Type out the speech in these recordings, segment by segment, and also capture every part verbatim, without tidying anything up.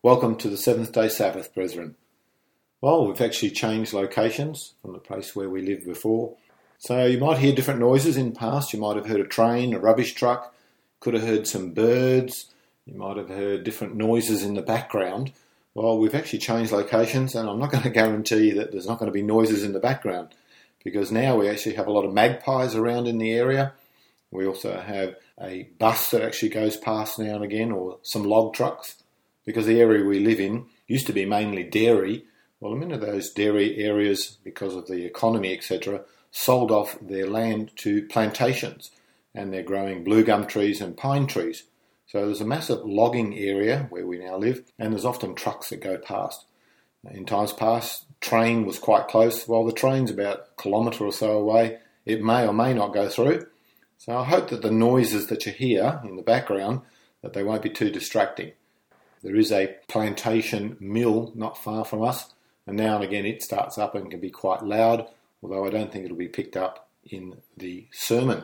Welcome to the Seventh Day Sabbath, brethren. Well, we've actually changed locations from the place where we lived before. So you might hear different noises in the past. You might have heard a train, a rubbish truck, could have heard some birds. You might have heard different noises in the background. Well, we've actually changed locations, and I'm not going to guarantee that there's not going to be noises in the background, because now we actually have a lot of magpies around in the area. We also have a bus that actually goes past now and again, or some log trucks, because the area we live in used to be mainly dairy. Well, many of those dairy areas, because of the economy, et cetera, sold off their land to plantations, and they're growing blue gum trees and pine trees. So there's a massive logging area where we now live, and there's often trucks that go past. In times past, train was quite close. Well, the train's about a kilometre or so away. It may or may not go through. So I hope that the noises that you hear in the background, that they won't be too distracting. There is a plantation mill not far from us, and now and again it starts up and can be quite loud, although I don't think it'll be picked up in the sermon.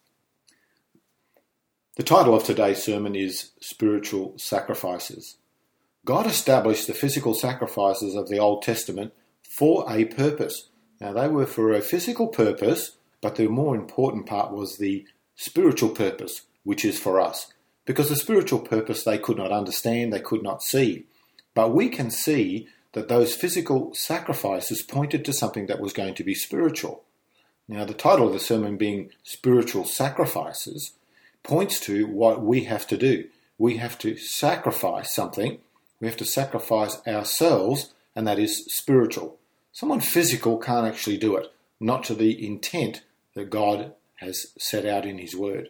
The title of today's sermon is Spiritual Sacrifices. God established the physical sacrifices of the Old Testament for a purpose. Now, they were for a physical purpose, but the more important part was the spiritual purpose, which is for us. Because the spiritual purpose they could not understand, they could not see. But we can see that those physical sacrifices pointed to something that was going to be spiritual. Now, the title of the sermon being Spiritual Sacrifices points to what we have to do. We have to sacrifice something. We have to sacrifice ourselves, and that is spiritual. Someone physical can't actually do it, not to the intent that God has set out in His Word.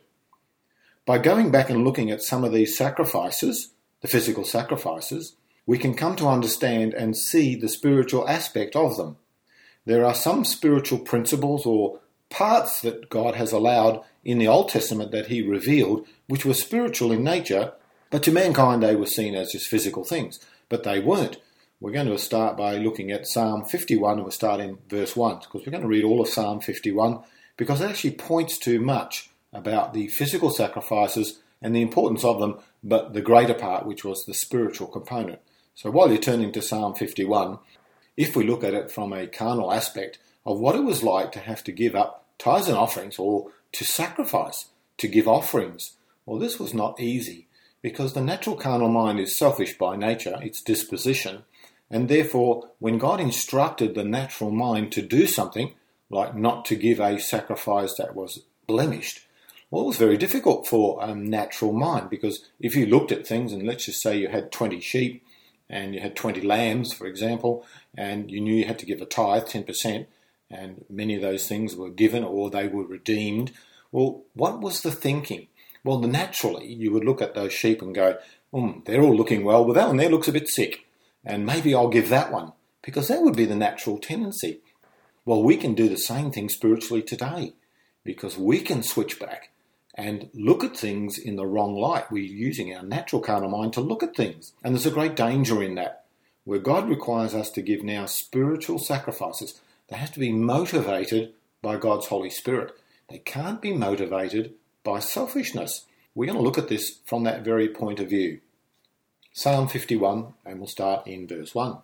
By going back and looking at some of these sacrifices, the physical sacrifices, we can come to understand and see the spiritual aspect of them. There are some spiritual principles or parts that God has allowed in the Old Testament that He revealed, which were spiritual in nature, but to mankind they were seen as just physical things, but they weren't. We're going to start by looking at Psalm fifty-one, and we'll start in verse one, because we're going to read all of Psalm fifty-one, because it actually points to much about the physical sacrifices and the importance of them, but the greater part, which was the spiritual component. So while you're turning to Psalm fifty-one, if we look at it from a carnal aspect of what it was like to have to give up tithes and offerings, or to sacrifice, to give offerings, well, this was not easy, because the natural carnal mind is selfish by nature, its disposition, and therefore when God instructed the natural mind to do something, like not to give a sacrifice that was blemished, well, it was very difficult for a natural mind, because if you looked at things, and let's just say you had twenty sheep, and you had twenty lambs, for example, and you knew you had to give a tithe, ten percent, and many of those things were given or they were redeemed, well, what was the thinking? Well, naturally, you would look at those sheep and go, hmm, they're all looking well, but that one there looks a bit sick, and maybe I'll give that one, because that would be the natural tendency. Well, we can do the same thing spiritually today, because we can switch back and look at things in the wrong light. We're using our natural carnal mind to look at things. And there's a great danger in that, where God requires us to give now spiritual sacrifices. They have to be motivated by God's Holy Spirit. They can't be motivated by selfishness. We're going to look at this from that very point of view. Psalm fifty-one, and we'll start in verse one.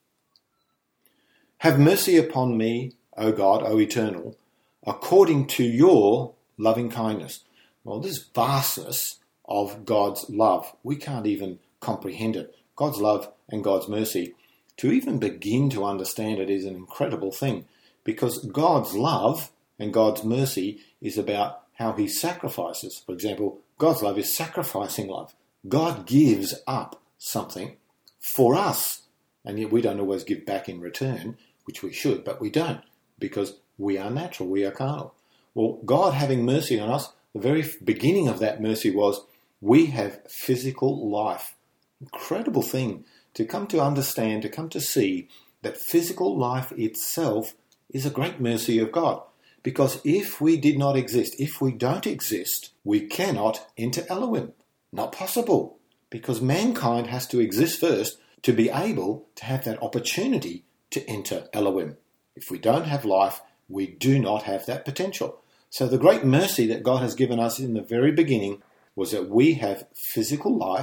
Have mercy upon me, O God, O Eternal, according to your loving kindness. Well, this vastness of God's love, we can't even comprehend it. God's love and God's mercy, to even begin to understand it is an incredible thing, because God's love and God's mercy is about how He sacrifices. For example, God's love is sacrificing love. God gives up something for us, and yet we don't always give back in return, which we should, but we don't, because we are natural, we are carnal. Well, God having mercy on us, the very beginning of that mercy was we have physical life. Incredible thing to come to understand, to come to see that physical life itself is a great mercy of God. Because if we did not exist, if we don't exist, we cannot enter Elohim. Not possible. Because mankind has to exist first to be able to have that opportunity to enter Elohim. If we don't have life, we do not have that potential. So the great mercy that God has given us in the very beginning was that we have physical life,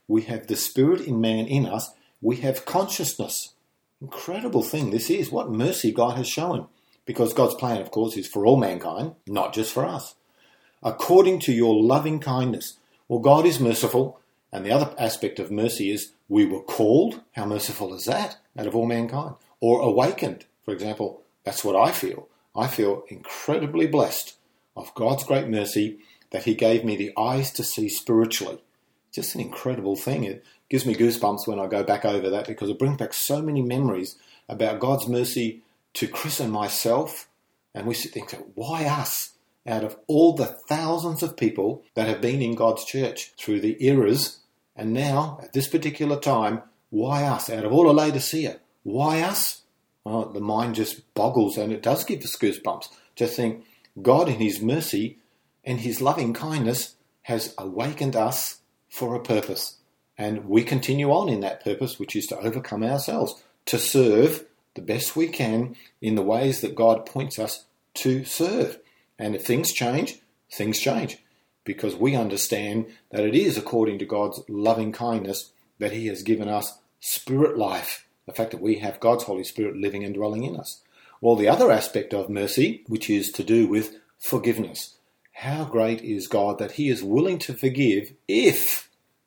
We have the Spirit in man in us. We have consciousness. Incredible thing this is. What mercy God has shown. Because God's plan, of course, is for all mankind, not just for us. According to your loving kindness. Well, God is merciful. And the other aspect of mercy is we were called. How merciful is that? Out of all mankind. Or awakened. For example, that's what I feel. I feel incredibly blessed of God's great mercy that he gave me the eyes to see spiritually. Just an incredible thing. It gives me goosebumps when I go back over that because it brings back so many memories about God's mercy to Chris and myself. And we sit there and say, why us? Out of all the thousands of people that have been in God's church through the eras, and now, at this particular time, why us? Out of all of Laodicea, why us? Oh, the mind just boggles, and it does give us goosebumps to think God in his mercy and his loving kindness has awakened us for a purpose. And we continue on in that purpose, which is to overcome ourselves, to serve the best we can in the ways that God points us to serve. And if things change, things change. Because we understand that it is according to God's loving kindness that he has given us spirit life. The fact that we have God's Holy Spirit living and dwelling in us. Well, the other aspect of mercy, which is to do with forgiveness. How great is God that he is willing to forgive if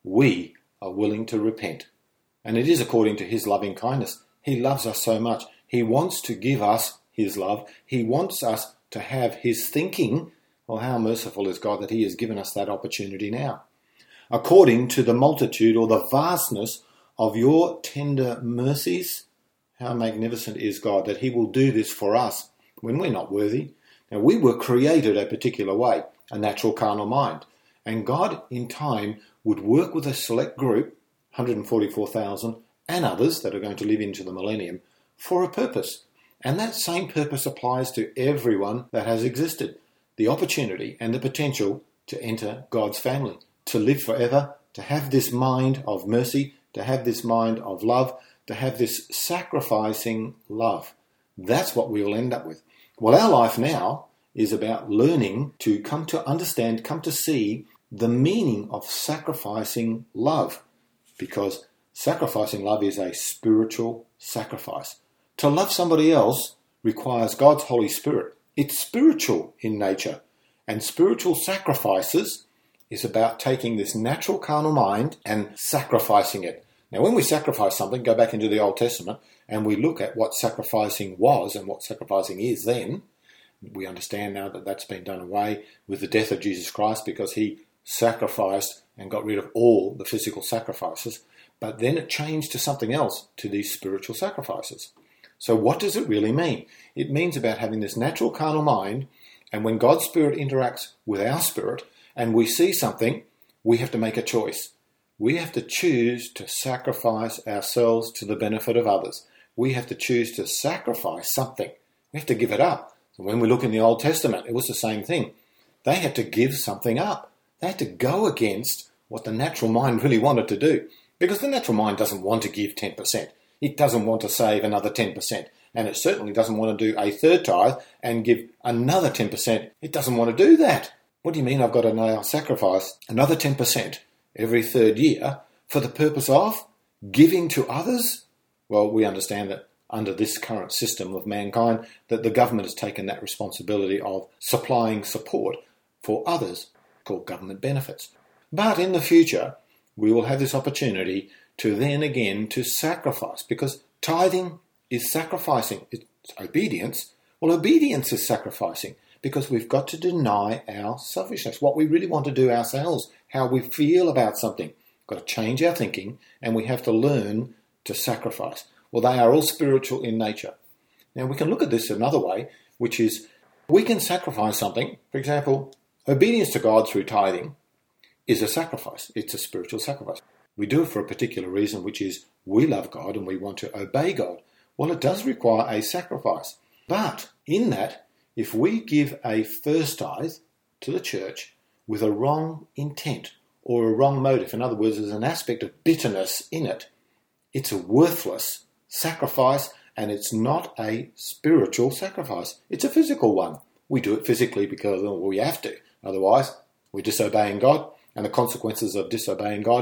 we are willing to repent. And it is according to his loving kindness. He loves us so much. He wants to give us his love. He wants us to have his thinking. Well, how merciful is God that he has given us that opportunity now. According to the multitude or the vastness of your tender mercies, how magnificent is God that he will do this for us when we're not worthy. Now, we were created a particular way, a natural carnal mind. And God, in time, would work with a select group, one hundred forty-four thousand, and others that are going to live into the millennium, for a purpose. And that same purpose applies to everyone that has existed. The opportunity and the potential to enter God's family, to live forever, to have this mind of mercy, to have this mind of love, to have this sacrificing love. That's what we will end up with. Well, our life now is about learning to come to understand, come to see the meaning of sacrificing love. Because sacrificing love is a spiritual sacrifice. To love somebody else requires God's Holy Spirit. It's spiritual in nature. And spiritual sacrifices is about taking this natural carnal mind and sacrificing it. Now, when we sacrifice something, go back into the Old Testament, and we look at what sacrificing was and what sacrificing is then, we understand now that that's been done away with the death of Jesus Christ because he sacrificed and got rid of all the physical sacrifices. But then it changed to something else, to these spiritual sacrifices. So what does it really mean? It means about having this natural carnal mind, and when God's Spirit interacts with our spirit and we see something, we have to make a choice. We have to choose to sacrifice ourselves to the benefit of others. We have to choose to sacrifice something. We have to give it up. And when we look in the Old Testament, it was the same thing. They had to give something up. They had to go against what the natural mind really wanted to do. Because the natural mind doesn't want to give ten percent. It doesn't want to save another ten percent. And it certainly doesn't want to do a third tithe and give another ten percent. It doesn't want to do that. What do you mean I've got to now sacrifice another ten percent every third year for the purpose of giving to others? Well, we understand that under this current system of mankind, that the government has taken that responsibility of supplying support for others, called government benefits. But in the future, we will have this opportunity to then again to sacrifice, because tithing is sacrificing. It's obedience. Well, obedience is sacrificing, because we've got to deny our selfishness, what we really want to do ourselves, how we feel about something. We've got to change our thinking, and we have to learn to sacrifice. Well, they are all spiritual in nature. Now, we can look at this another way, which is we can sacrifice something. For example, obedience to God through tithing is a sacrifice. It's a spiritual sacrifice. We do it for a particular reason, which is we love God and we want to obey God. Well, it does require a sacrifice. But in that, if we give a first tithe to the church with a wrong intent or a wrong motive, in other words, there's an aspect of bitterness in it, it's a worthless sacrifice, and it's not a spiritual sacrifice. It's a physical one. We do it physically because well, we have to. Otherwise, we're disobeying God, and the consequences of disobeying God is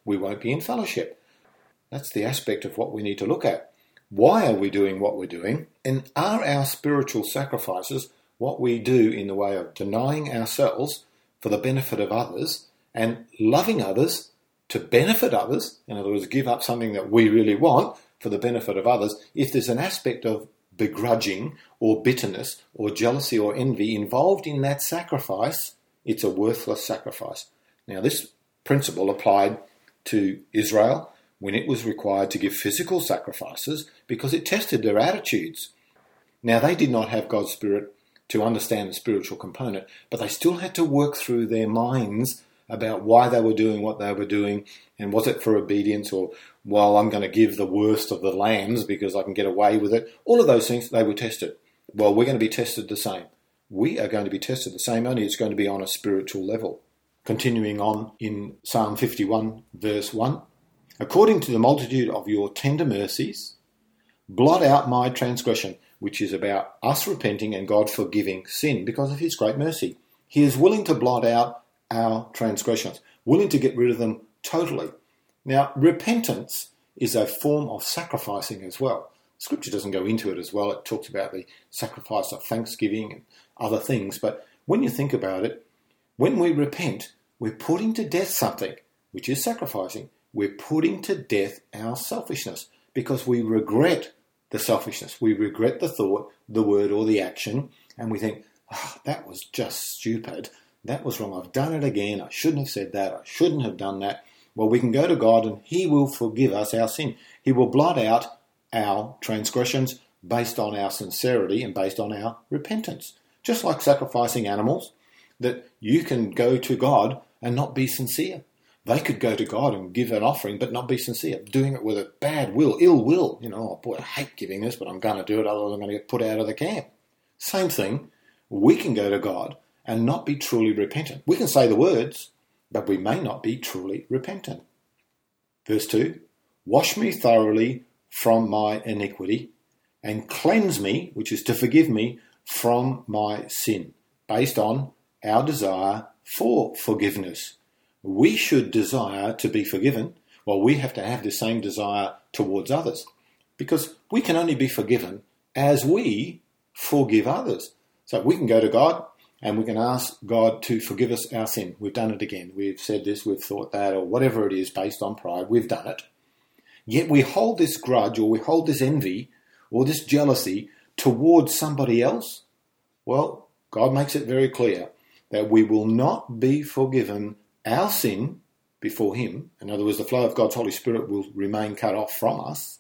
we won't be in fellowship. That's the aspect of what we need to look at. Why are we doing what we're doing? And are our spiritual sacrifices what we do in the way of denying ourselves for the benefit of others and loving others to benefit others? In other words, give up something that we really want for the benefit of others. If there's an aspect of begrudging or bitterness or jealousy or envy involved in that sacrifice, it's a worthless sacrifice. Now, this principle applied to Israel when it was required to give physical sacrifices because it tested their attitudes. Now, they did not have God's Spirit to understand the spiritual component, but they still had to work through their minds about why they were doing what they were doing, and was it for obedience, or, well, I'm going to give the worst of the lambs because I can get away with it. All of those things, they were tested. Well, we're going to be tested the same. We are going to be tested the same, only it's going to be on a spiritual level. Continuing on in Psalm fifty-one, verse one, according to the multitude of your tender mercies, blot out my transgression, which is about us repenting and God forgiving sin because of his great mercy. He is willing to blot out our transgressions, willing to get rid of them totally. Now, repentance is a form of sacrificing as well. Scripture doesn't go into it as well. It talks about the sacrifice of thanksgiving and other things. But when you think about it, when we repent, we're putting to death something, which is sacrificing. We're putting to death our selfishness because we regret the selfishness. We regret the thought, the word, or the action, and we think, oh, that was just stupid. That was wrong. I've done it again. I shouldn't have said that. I shouldn't have done that. Well, we can go to God and he will forgive us our sin. He will blot out our transgressions based on our sincerity and based on our repentance. Just like sacrificing animals, that you can go to God and not be sincere. They could go to God and give an offering but not be sincere, doing it with a bad will, ill will. You know, oh boy, I hate giving this, but I'm going to do it, otherwise I'm going to get put out of the camp. Same thing, we can go to God and not be truly repentant. We can say the words, but we may not be truly repentant. Verse two, wash me thoroughly from my iniquity and cleanse me, which is to forgive me, from my sin, based on our desire for forgiveness. We should desire to be forgiven. Well, we have to have the same desire towards others because we can only be forgiven as we forgive others. So we can go to God and we can ask God to forgive us our sin. We've done it again. We've said this, we've thought that, or whatever it is based on pride. We've done it. Yet we hold this grudge or we hold this envy or this jealousy towards somebody else. Well, God makes it very clear that we will not be forgiven our sin before him. In other words, the flow of God's Holy Spirit will remain cut off from us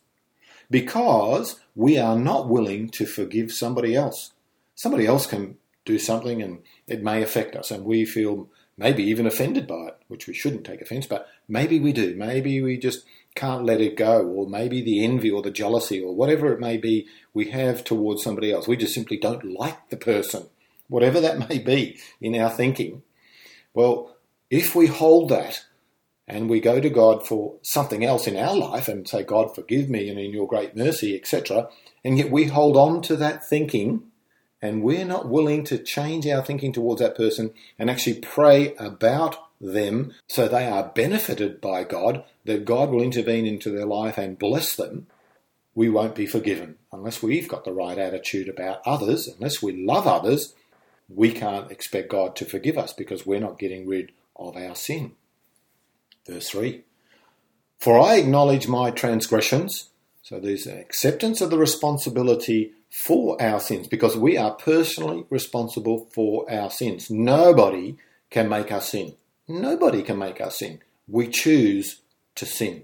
because we are not willing to forgive somebody else. Somebody else can do something and it may affect us and we feel maybe even offended by it, which we shouldn't take offence, but maybe we do. Maybe we just can't let it go, or maybe the envy or the jealousy or whatever it may be we have towards somebody else. We just simply don't like the person, whatever that may be in our thinking. Well, if we hold that and we go to God for something else in our life and say, God, forgive me and in your great mercy, et cetera, and yet we hold on to that thinking and we're not willing to change our thinking towards that person and actually pray about them so they are benefited by God, that God will intervene into their life and bless them, we won't be forgiven. Unless we've got the right attitude about others, unless we love others, we can't expect God to forgive us because we're not getting rid of our sin. Verse three, for I acknowledge my transgressions. So there's an acceptance of the responsibility for our sins because we are personally responsible for our sins. Nobody can make us sin. Nobody can make us sin. We choose to sin.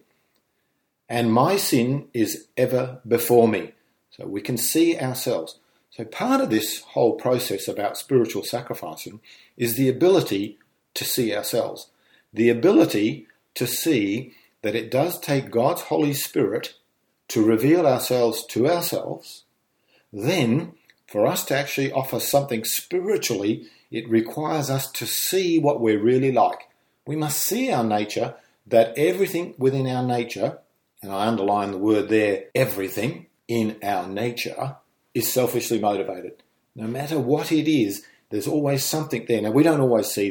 And my sin is ever before me. So we can see ourselves. So part of this whole process about spiritual sacrificing is the ability to see ourselves. The ability to see that it does take God's Holy Spirit to reveal ourselves to ourselves. Then, for us to actually offer something spiritually, it requires us to see what we're really like. We must see our nature, that everything within our nature, and I underline the word there, everything in our nature, is selfishly motivated. No matter what it is, there's always something there. Now, we don't always see that.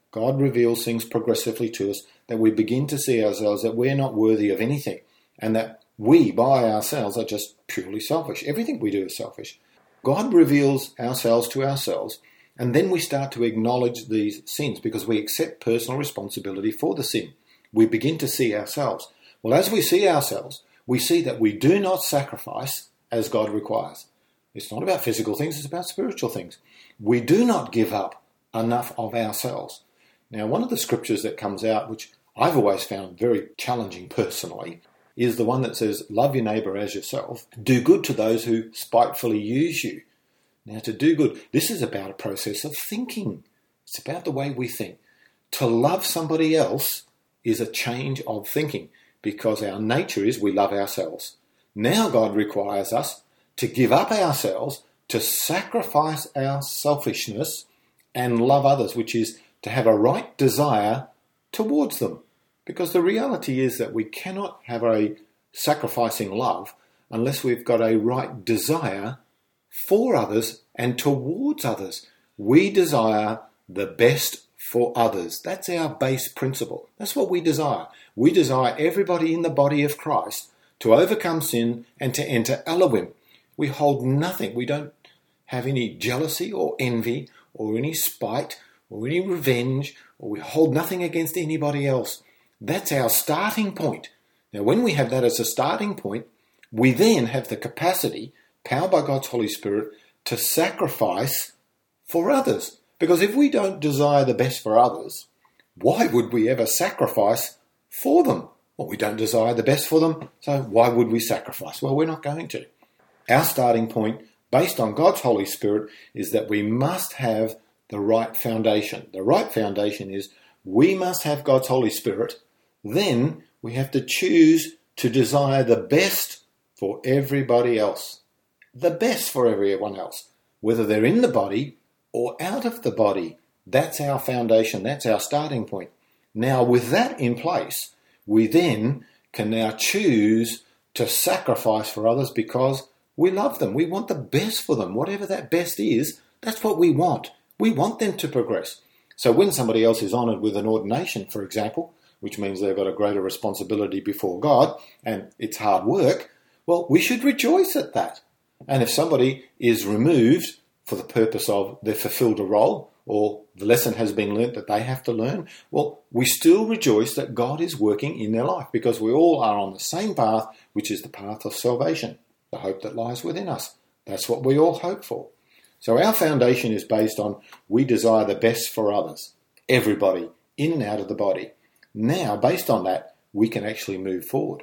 God reveals things progressively to us that we begin to see ourselves that we're not worthy of anything and that we, by ourselves, are just purely selfish. Everything we do is selfish. God reveals ourselves to ourselves, and then we start to acknowledge these sins because we accept personal responsibility for the sin. We begin to see ourselves. Well, as we see ourselves, we see that we do not sacrifice as God requires. It's not about physical things, it's about spiritual things. We do not give up enough of ourselves. Now, one of the scriptures that comes out, which I've always found very challenging personally, is the one that says, love your neighbour as yourself, do good to those who spitefully use you. Now, to do good, this is about a process of thinking. It's about the way we think. To love somebody else is a change of thinking because our nature is we love ourselves. Now God requires us to give up ourselves, to sacrifice our selfishness and love others, which is to have a right desire towards them. Because the reality is that we cannot have a sacrificing love unless we've got a right desire for others and towards others. We desire the best for others. That's our base principle. That's what we desire. We desire everybody in the body of Christ to overcome sin and to enter Elohim. We hold nothing. We don't have any jealousy or envy or any spite or any revenge, or we hold nothing against anybody else. That's our starting point. Now, when we have that as a starting point, we then have the capacity, powered by God's Holy Spirit, to sacrifice for others. Because if we don't desire the best for others, why would we ever sacrifice for them? Well, we don't desire the best for them, so why would we sacrifice? Well, we're not going to. Our starting point, based on God's Holy Spirit, is that we must have the right foundation. The right foundation is we must have God's Holy Spirit. Then we have to choose to desire the best for everybody else. The best for everyone else, whether they're in the body or out of the body. That's our foundation. That's our starting point. Now, with that in place, we then can now choose to sacrifice for others because we love them. We want the best for them. Whatever that best is, that's what we want. We want them to progress. So when somebody else is honoured with an ordination, for example, which means they've got a greater responsibility before God, and it's hard work, well, we should rejoice at that. And if somebody is removed for the purpose of they've fulfilled a role, or the lesson has been learnt that they have to learn, well, we still rejoice that God is working in their life because we all are on the same path, which is the path of salvation, the hope that lies within us. That's what we all hope for. So our foundation is based on we desire the best for others, everybody, in and out of the body. Now, based on that, we can actually move forward.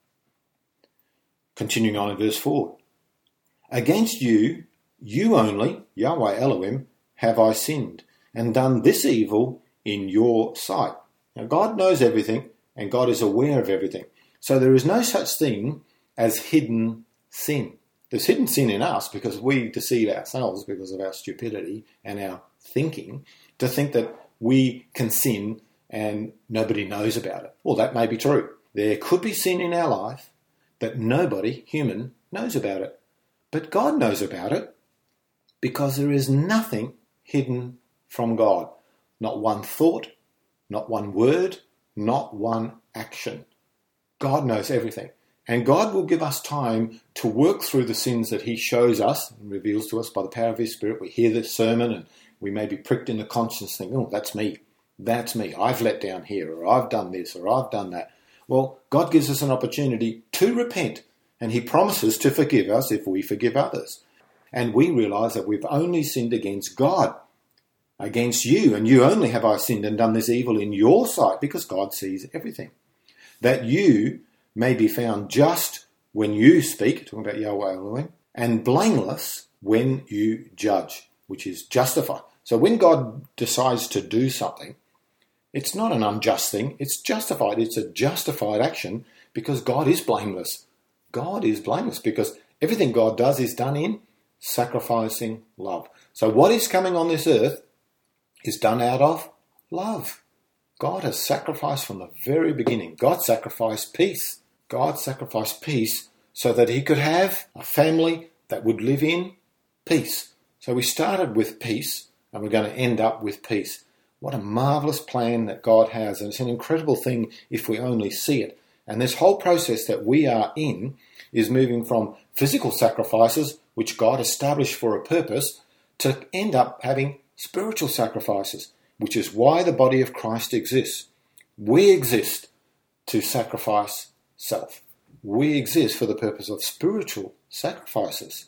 Continuing on in verse four. Against you, you only, Yahweh Elohim, have I sinned, and done this evil in your sight. Now, God knows everything, and God is aware of everything. So there is no such thing as hidden sin. There's hidden sin in us because we deceive ourselves because of our stupidity and our thinking to think that we can sin and nobody knows about it. Well, that may be true. There could be sin in our life that nobody, human, knows about it. But God knows about it because there is nothing hidden from God. Not one thought, not one word, not one action. God knows everything. And God will give us time to work through the sins that he shows us and reveals to us by the power of his Spirit. We hear this sermon and we may be pricked in the conscience thinking, oh, that's me. That's me. I've let down here, or I've done this, or I've done that. Well, God gives us an opportunity to repent, and he promises to forgive us if we forgive others. And we realise that we've only sinned against God, against you, and you only have I sinned and done this evil in your sight, because God sees everything. That you may be found just when you speak, talking about Yahweh Elohim, and blameless when you judge, which is justify. So when God decides to do something, it's not an unjust thing, it's justified. It's a justified action because God is blameless. God is blameless because everything God does is done in sacrificing love. So what is coming on this earth is done out of love. God has sacrificed from the very beginning. God sacrificed peace. God sacrificed peace so that he could have a family that would live in peace. So we started with peace and we're going to end up with peace. What a marvellous plan that God has, and it's an incredible thing if we only see it. And this whole process that we are in is moving from physical sacrifices, which God established for a purpose, to end up having spiritual sacrifices, which is why the body of Christ exists. We exist to sacrifice self. We exist for the purpose of spiritual sacrifices.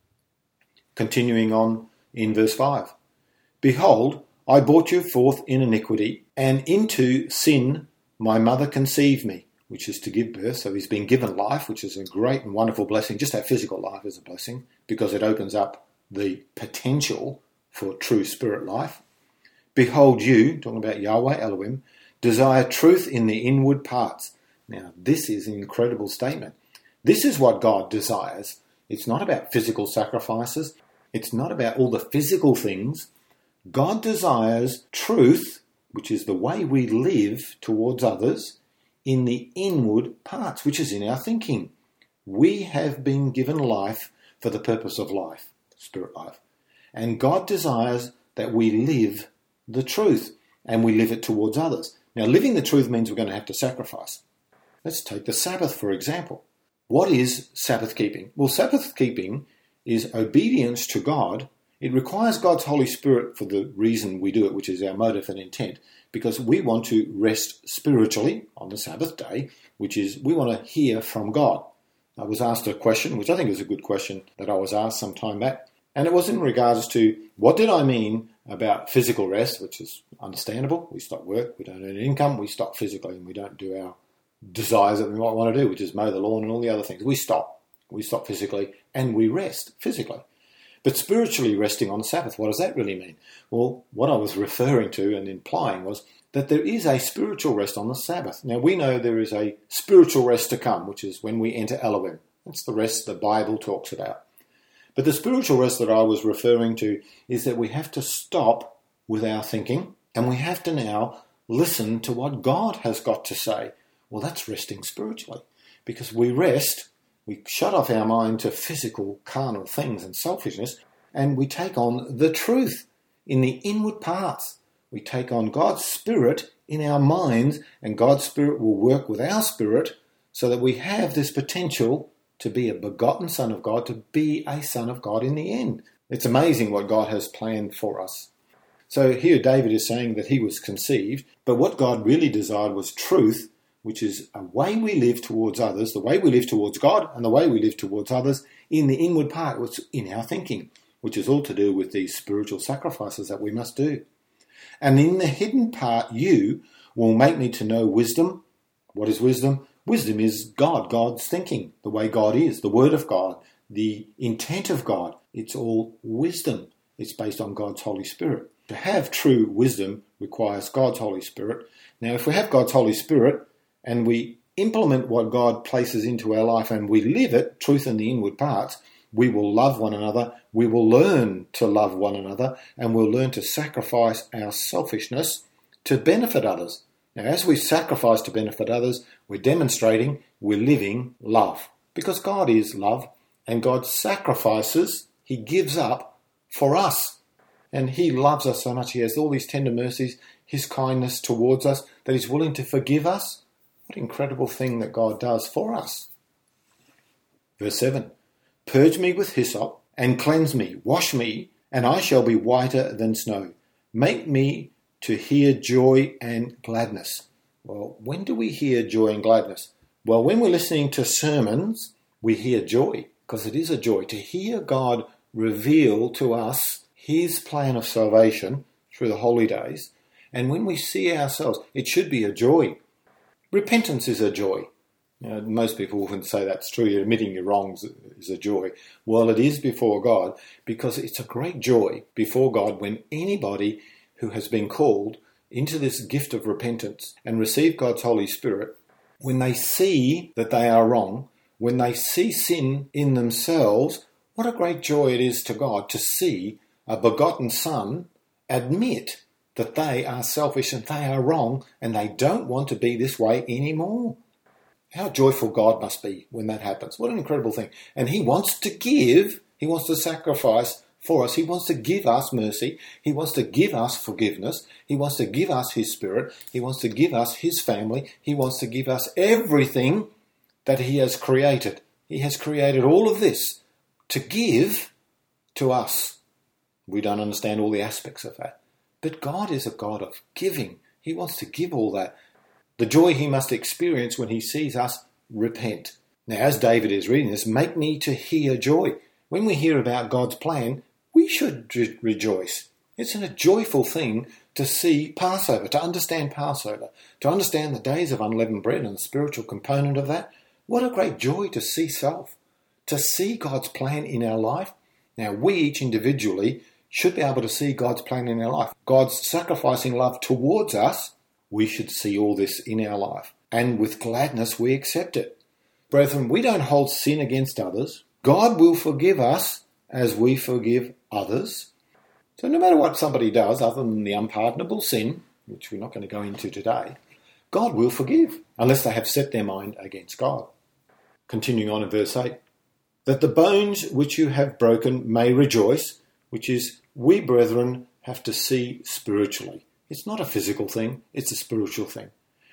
Continuing on in verse five. Behold, I brought you forth in iniquity, and into sin my mother conceived me, which is to give birth. So he's been given life, which is a great and wonderful blessing. Just our physical life is a blessing because it opens up the potential for true spirit life. Behold you, talking about Yahweh Elohim, desire truth in the inward parts. Now, this is an incredible statement. This is what God desires. It's not about physical sacrifices. It's not about all the physical things. God desires truth, which is the way we live towards others, in the inward parts, which is in our thinking. We have been given life for the purpose of life, spirit life. And God desires that we live the truth, and we live it towards others. Now, living the truth means we're going to have to sacrifice. Let's take the Sabbath, for example. What is Sabbath keeping? Well, Sabbath keeping is obedience to God. It requires God's Holy Spirit for the reason we do it, which is our motive and intent, because we want to rest spiritually on the Sabbath day, which is we want to hear from God. I was asked a question, which I think is a good question that I was asked some time back, and it was in regards to what did I mean about physical rest, which is understandable. We stop work, we don't earn income, we stop physically, and we don't do our desires that we might want to do, which is mow the lawn and all the other things. We stop. We stop physically, and we rest physically. But spiritually resting on the Sabbath, what does that really mean? Well, what I was referring to and implying was that there is a spiritual rest on the Sabbath. Now, we know there is a spiritual rest to come, which is when we enter Elohim. That's the rest the Bible talks about. But the spiritual rest that I was referring to is that we have to stop with our thinking, and we have to now listen to what God has got to say. Well, that's resting spiritually, because we rest, we shut off our mind to physical, carnal things and selfishness, and we take on the truth in the inward parts. We take on God's Spirit in our minds, and God's Spirit will work with our spirit so that we have this potential to be a begotten Son of God, to be a Son of God in the end. It's amazing what God has planned for us. So here David is saying that he was conceived, but what God really desired was truth, which is a way we live towards others, the way we live towards God and the way we live towards others in the inward part, which is in our thinking, which is all to do with these spiritual sacrifices that we must do. And in the hidden part, you will make me to know wisdom. What is wisdom? Wisdom is God, God's thinking, the way God is, the word of God, the intent of God. It's all wisdom. It's based on God's Holy Spirit. To have true wisdom requires God's Holy Spirit. Now, if we have God's Holy Spirit, and we implement what God places into our life and we live it, truth in the inward parts, we will love one another, we will learn to love one another, and we'll learn to sacrifice our selfishness to benefit others. Now, as we sacrifice to benefit others, we're demonstrating we're living love, because God is love, and God sacrifices, he gives up for us. And he loves us so much, he has all these tender mercies, his kindness towards us, that he's willing to forgive us. What an incredible thing that God does for us. Verse seven, purge me with hyssop and cleanse me, wash me, and I shall be whiter than snow. Make me to hear joy and gladness. Well, when do we hear joy and gladness? Well, when we're listening to sermons, we hear joy, because it is a joy to hear God reveal to us his plan of salvation through the holy days. And when we see ourselves, it should be a joy. Repentance is a joy. You know, most people wouldn't say that's true. Admitting your wrongs is a joy. Well, it is before God, because it's a great joy before God when anybody who has been called into this gift of repentance and received God's Holy Spirit, when they see that they are wrong, when they see sin in themselves, what a great joy it is to God to see a begotten Son admit that they are selfish and they are wrong and they don't want to be this way anymore. How joyful God must be when that happens. What an incredible thing. And he wants to give, he wants to sacrifice for us. He wants to give us mercy. He wants to give us forgiveness. He wants to give us his Spirit. He wants to give us his family. He wants to give us everything that he has created. He has created all of this to give to us. We don't understand all the aspects of that. But God is a God of giving. He wants to give all that. The joy he must experience when he sees us repent. Now, as David is reading this, make me to hear joy. When we hear about God's plan, we should re- rejoice. It's a joyful thing to see Passover, to understand Passover, to understand the days of unleavened bread and the spiritual component of that. What a great joy to see self, to see God's plan in our life. Now, we each individually should be able to see God's plan in our life. God's sacrificing love towards us, we should see all this in our life. And with gladness, we accept it. Brethren, we don't hold sin against others. God will forgive us as we forgive others. So no matter what somebody does, other than the unpardonable sin, which we're not going to go into today, God will forgive, unless they have set their mind against God. Continuing on in verse eight, that the bones which you have broken may rejoice, which is, we brethren have to see spiritually. It's not a physical thing, it's a spiritual thing.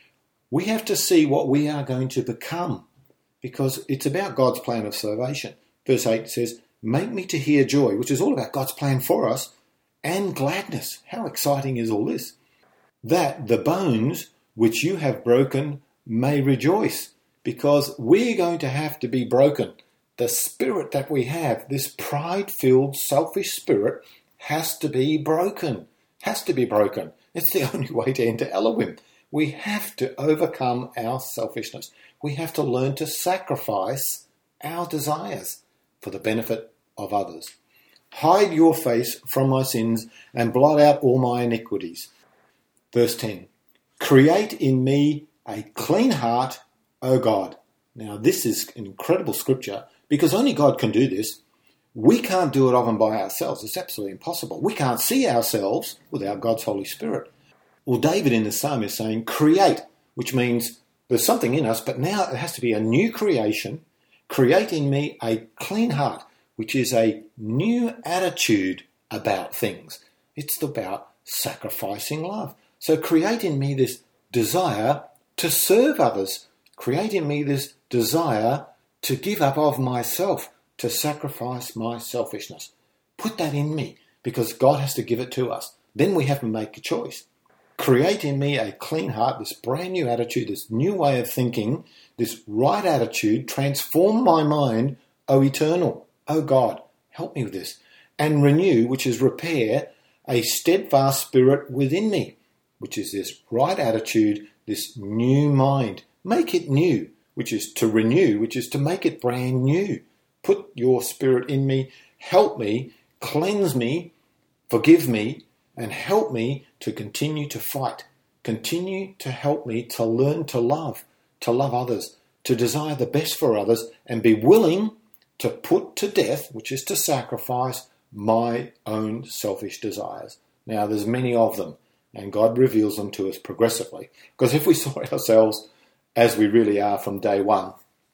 We have to see what we are going to become, because it's about God's plan of salvation. Verse eight says, make me to hear joy, which is all about God's plan for us, and gladness. How exciting is all this? That the bones which you have broken may rejoice, because we're going to have to be broken. The spirit that we have, this pride-filled, selfish spirit, has to be broken. Has to be broken. It's the only way to enter Elohim. We have to overcome our selfishness. We have to learn to sacrifice our desires for the benefit of others. Hide your face from my sins and blot out all my iniquities. Verse ten, create in me a clean heart, O God. Now this is an incredible scripture because only God can do this. We can't do it of and by ourselves. It's absolutely impossible. We can't see ourselves without God's Holy Spirit. Well, David in the psalm is saying create, which means there's something in us, but now it has to be a new creation. Create in me a clean heart, which is a new attitude about things. It's about sacrificing love. So create in me this desire to serve others. Create in me this desire to give up of myself, to sacrifice my selfishness. Put that in me, because God has to give it to us. Then we have to make a choice. Create in me a clean heart, this brand new attitude, this new way of thinking, this right attitude. Transform my mind, O eternal, O God. Help me with this. And renew, which is repair, a steadfast spirit within me, which is this right attitude, this new mind. Make it new, which is to renew, which is to make it brand new. Put your spirit in me, help me, cleanse me, forgive me, and help me to continue to fight. Continue to help me to learn to love, to love others, to desire the best for others, and be willing to put to death, which is to sacrifice, my own selfish desires. Now, there's many of them, and God reveals them to us progressively. Because if we saw ourselves as we really are from day one,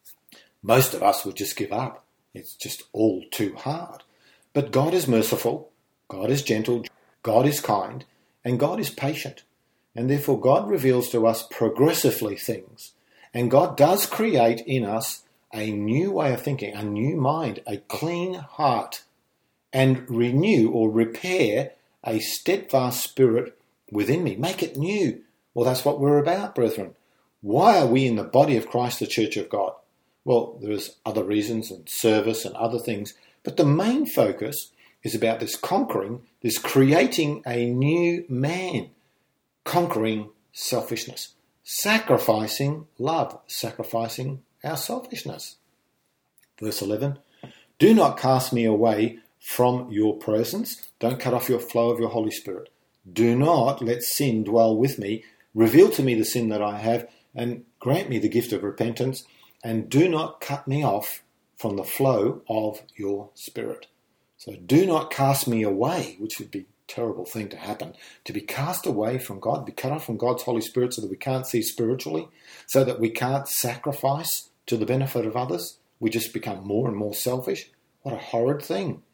most of us would just give up. It's just all too hard. But God is merciful, God is gentle, God is kind, and God is patient. And therefore God reveals to us progressively things. And God does create in us a new way of thinking, a new mind, a clean heart, and renew or repair a steadfast spirit within me. Make it new. Well, that's what we're about, brethren. Why are we in the body of Christ, the Church of God? Well, there's other reasons and service and other things, but the main focus is about this conquering, this creating a new man, conquering selfishness, sacrificing love, sacrificing our selfishness. Verse eleven, do not cast me away from your presence. Don't cut off your flow of your Holy Spirit. Do not let sin dwell with me. Reveal to me the sin that I have and grant me the gift of repentance, and do not cut me off from the flow of your Spirit. So do not cast me away, which would be a terrible thing to happen, to be cast away from God, be cut off from God's Holy Spirit so that we can't see spiritually, so that we can't sacrifice to the benefit of others. We just become more and more selfish. What a horrid thing.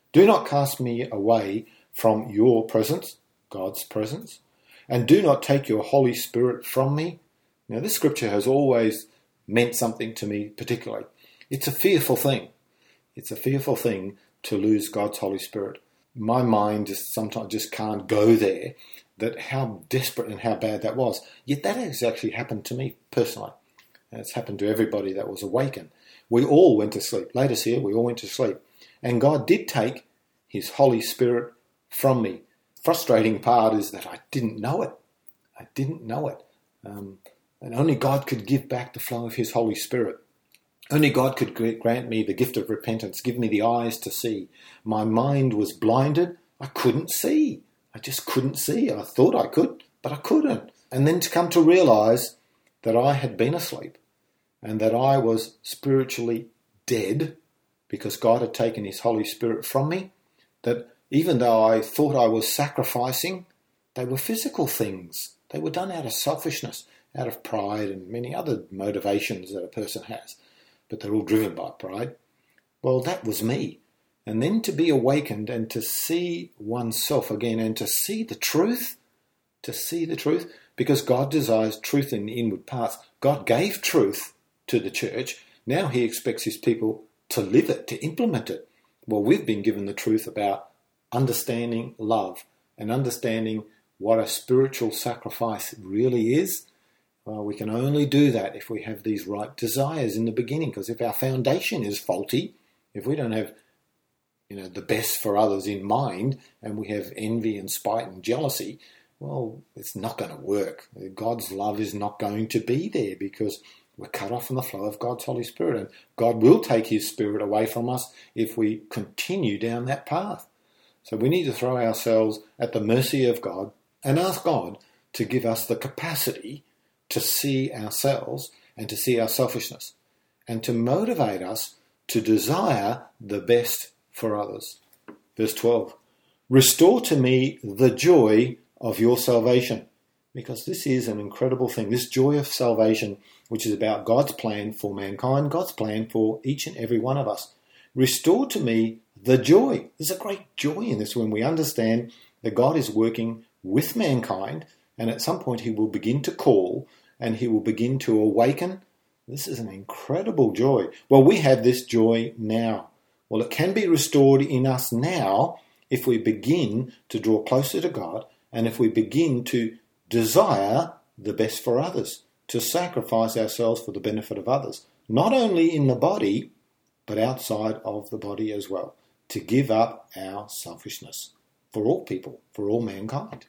Do not cast me away from your presence, God's presence, and do not take your Holy Spirit from me. Now, this scripture has always meant something to me particularly. It's a fearful thing. It's a fearful thing to lose God's Holy Spirit. My mind just sometimes just can't go there, that how desperate and how bad that was. Yet that has actually happened to me personally. And it's happened to everybody that was awakened. We all went to sleep. Latest here, we all went to sleep. And God did take his Holy Spirit from me. Frustrating part is that I didn't know it. I didn't know it. Um, and only God could give back the flow of his Holy Spirit. Only God could grant me the gift of repentance, give me the eyes to see. My mind was blinded. I couldn't see. I just couldn't see. I thought I could, but I couldn't. And then to come to realise that I had been asleep and that I was spiritually dead because God had taken his Holy Spirit from me, that even though I thought I was sacrificing, they were physical things. They were done out of selfishness, out of pride and many other motivations that a person has. But they're all driven by pride. Well, that was me. And then to be awakened and to see oneself again and to see the truth, to see the truth, because God desires truth in the inward parts. God gave truth to the church. Now he expects his people to live it, to implement it. Well, we've been given the truth about understanding love and understanding what a spiritual sacrifice really is. Well, we can only do that if we have these right desires in the beginning, because if our foundation is faulty, if we don't have, you know, the best for others in mind, and we have envy and spite and jealousy, well, it's not going to work. God's love is not going to be there because we're cut off from the flow of God's Holy Spirit, and God will take his Spirit away from us if we continue down that path. So we need to throw ourselves at the mercy of God and ask God to give us the capacity to see ourselves and to see our selfishness and to motivate us to desire the best for others. Verse twelve, restore to me the joy of your salvation, because this is an incredible thing. This joy of salvation, which is about God's plan for mankind, God's plan for each and every one of us. Restore to me the joy. There's a great joy in this when we understand that God is working with mankind, and at some point he will begin to call and he will begin to awaken. This is an incredible joy. Well, we have this joy now. Well, it can be restored in us now if we begin to draw closer to God and if we begin to desire the best for others, to sacrifice ourselves for the benefit of others, not only in the body, but outside of the body as well, to give up our selfishness for all people, for all mankind.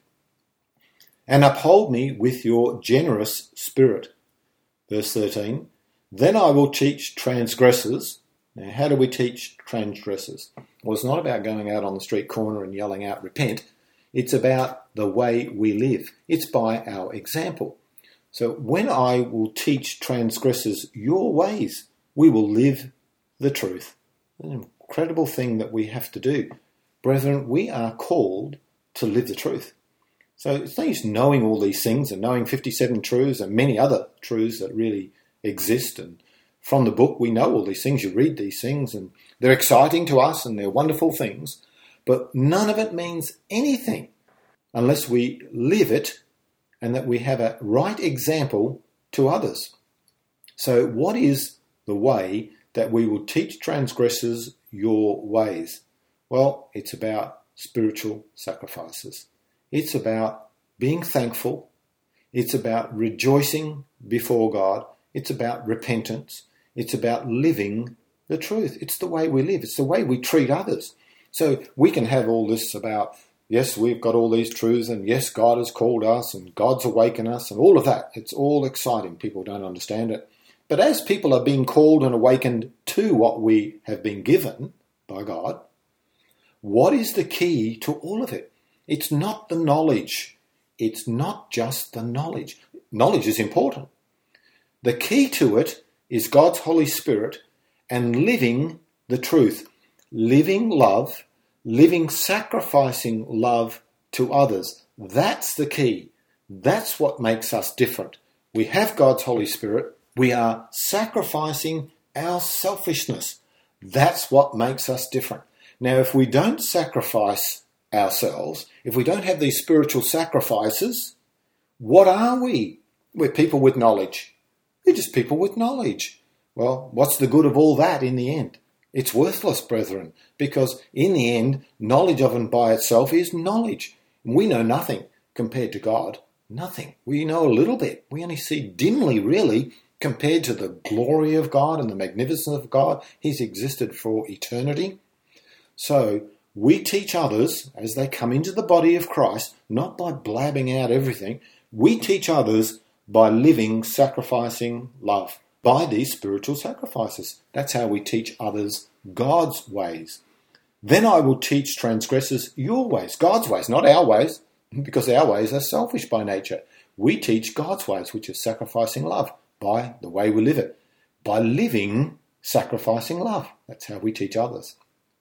And uphold me with your generous spirit. Verse thirteen, then I will teach transgressors. Now, how do we teach transgressors? Well, it's not about going out on the street corner and yelling out, repent. It's about the way we live. It's by our example. So when I will teach transgressors your ways, we will live the truth. An incredible thing that we have to do. Brethren, we are called to live the truth. So it's no use knowing all these things and knowing fifty-seven truths and many other truths that really exist. And from the book, we know all these things. You read these things and they're exciting to us and they're wonderful things. But none of it means anything unless we live it and that we have a right example to others. So what is the way that we will teach transgressors your ways? Well, it's about spiritual sacrifices. It's about being thankful. It's about rejoicing before God. It's about repentance. It's about living the truth. It's the way we live. It's the way we treat others. So we can have all this about, yes, we've got all these truths, and yes, God has called us, and God's awakened us, and all of that. It's all exciting. People don't understand it. But as people are being called and awakened to what we have been given by God, what is the key to all of it? It's not the knowledge. It's not just the knowledge. Knowledge is important. The key to it is God's Holy Spirit and living the truth, living love, living sacrificing love to others. That's the key. That's what makes us different. We have God's Holy Spirit. We are sacrificing our selfishness. That's what makes us different. Now, if we don't sacrifice ourselves, if we don't have these spiritual sacrifices, what are we? We're people with knowledge. We're just people with knowledge. Well, what's the good of all that in the end? It's worthless, brethren, because in the end, knowledge of and by itself is knowledge. We know nothing compared to God. Nothing. We know a little bit. We only see dimly, really, compared to the glory of God and the magnificence of God. He's existed for eternity. So we teach others as they come into the body of Christ, not by blabbing out everything. We teach others by living, sacrificing love, by these spiritual sacrifices. That's how we teach others God's ways. Then I will teach transgressors your ways, God's ways, not our ways, because our ways are selfish by nature. We teach God's ways, which is sacrificing love, by the way we live it, by living, sacrificing love. That's how we teach others.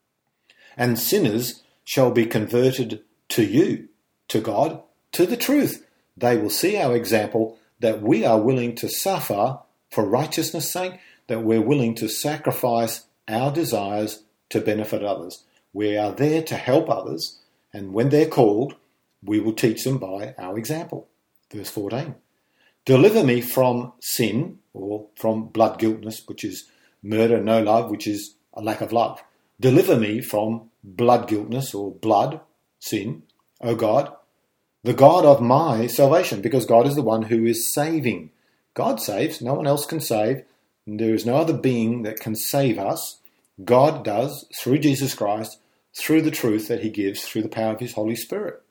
And sinners shall be converted to you, to God, to the truth. They will see our example, that we are willing to suffer for righteousness' sake, that we're willing to sacrifice our desires to benefit others. We are there to help others, and when they're called, we will teach them by our example. Verse fourteen. Deliver me from sin, or from blood guiltness, which is murder, no love, which is a lack of love. Deliver me from blood guiltness, or blood, sin, O God, the God of my salvation, because God is the one who is saving. God saves, no one else can save. There is no other being that can save us. God does, through Jesus Christ, through the truth that he gives, through the power of his Holy Spirit.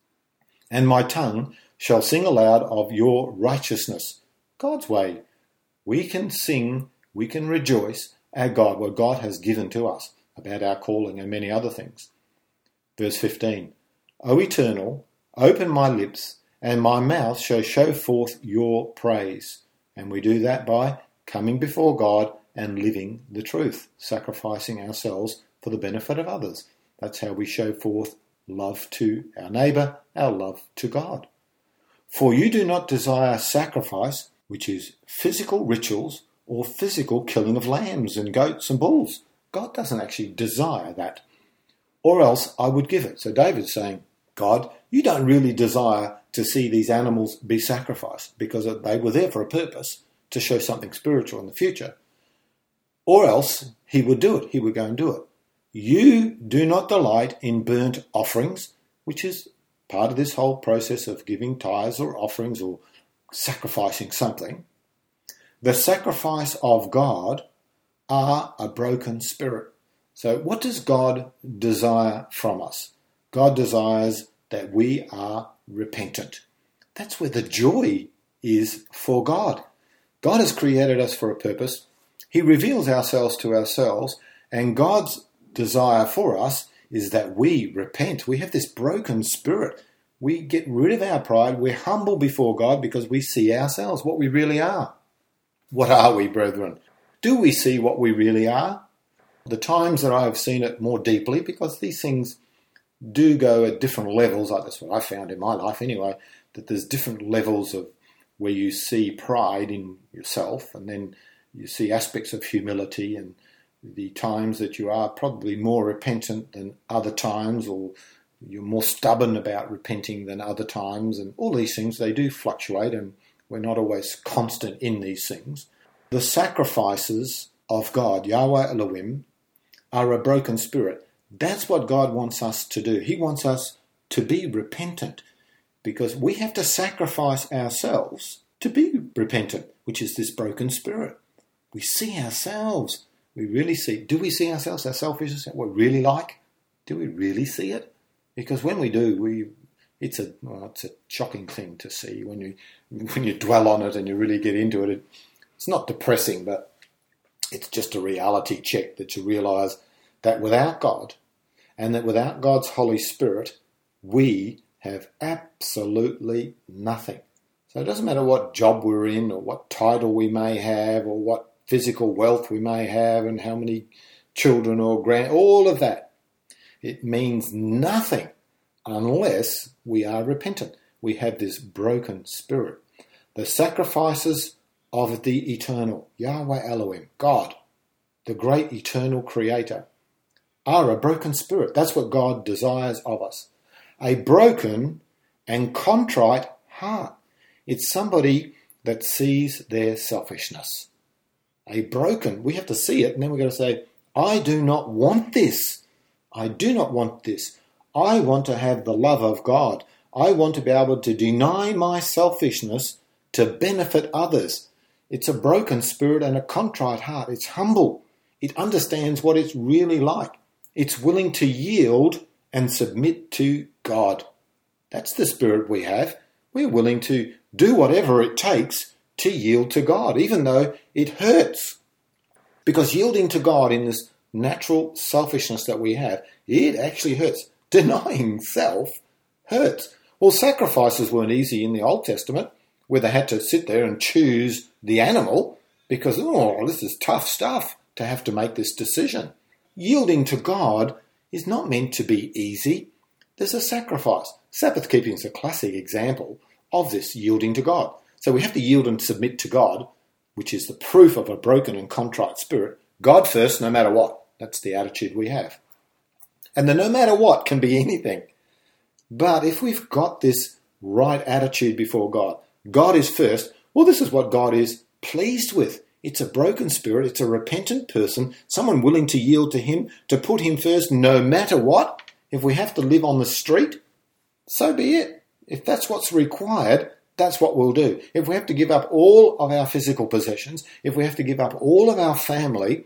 And my tongue shall sing aloud of your righteousness. God's way. We can sing, we can rejoice at God, what God has given to us, about our calling and many other things. Verse fifteen. O Eternal, open my lips, and my mouth shall show forth your praise. And we do that by coming before God and living the truth, sacrificing ourselves for the benefit of others. That's how we show forth love to our neighbour, our love to God. For you do not desire sacrifice, which is physical rituals or physical killing of lambs and goats and bulls. God doesn't actually desire that, or else I would give it. So David's saying, God, you don't really desire to see these animals be sacrificed, because they were there for a purpose, to show something spiritual in the future. Or else he would do it. He would go and do it. You do not delight in burnt offerings, which is part of this whole process of giving tithes or offerings or sacrificing something. The sacrifice of God are a broken spirit. So what does God desire from us? God desires that we are repentant. That's where the joy is for God. God has created us for a purpose. He reveals ourselves to ourselves, and God's desire for us is that we repent. We have this broken spirit. We get rid of our pride. We're humble before God because we see ourselves, what we really are. What are we, brethren? Do we see what we really are? The times that I have seen it more deeply, because these things do go at different levels, like that's what I found in my life anyway, that there's different levels of where you see pride in yourself, and then you see aspects of humility, and the times that you are probably more repentant than other times, or you're more stubborn about repenting than other times, and all these things, they do fluctuate, and we're not always constant in these things. The sacrifices of God, Yahweh Elohim, are a broken spirit. That's what God wants us to do. He wants us to be repentant, because we have to sacrifice ourselves to be repentant, which is this broken spirit. We see ourselves. We really see. Do we see ourselves, our selfishness, what we really like? Do we really see it? Because when we do, we it's a well, it's a shocking thing to see when you when you dwell on it and you really get into it. it it's not depressing, but it's just a reality check that you realise that without God, and that without God's Holy Spirit, we have absolutely nothing. So it doesn't matter what job we're in, or what title we may have, or what physical wealth we may have, and how many children or grand, all of that. It means nothing unless we are repentant. We have this broken spirit. The sacrifices of the eternal, Yahweh Elohim, God, the great eternal creator, are a broken spirit. That's what God desires of us. A broken and contrite heart. It's somebody that sees their selfishness. A broken, we have to see it, and then we've got to say, I do not want this. I do not want this. I want to have the love of God. I want to be able to deny my selfishness to benefit others. It's a broken spirit and a contrite heart. It's humble. It understands what it's really like. It's willing to yield and submit to God. That's the spirit we have. We're willing to do whatever it takes to yield to God, even though it hurts. Because yielding to God in this natural selfishness that we have, it actually hurts. Denying self hurts. Well, sacrifices weren't easy in the Old Testament, where they had to sit there and choose the animal because, oh, this is tough stuff to have to make this decision. Yielding to God is not meant to be easy. There's a sacrifice. Sabbath keeping is a classic example of this yielding to God. So we have to yield and submit to God, which is the proof of a broken and contrite spirit. God first, no matter what. That's the attitude we have. And the no matter what can be anything. But if we've got this right attitude before God, God is first, well, this is what God is pleased with. It's a broken spirit. It's a repentant person, someone willing to yield to him, to put him first no matter what. If we have to live on the street, so be it. If that's what's required, that's what we'll do. If we have to give up all of our physical possessions, if we have to give up all of our family,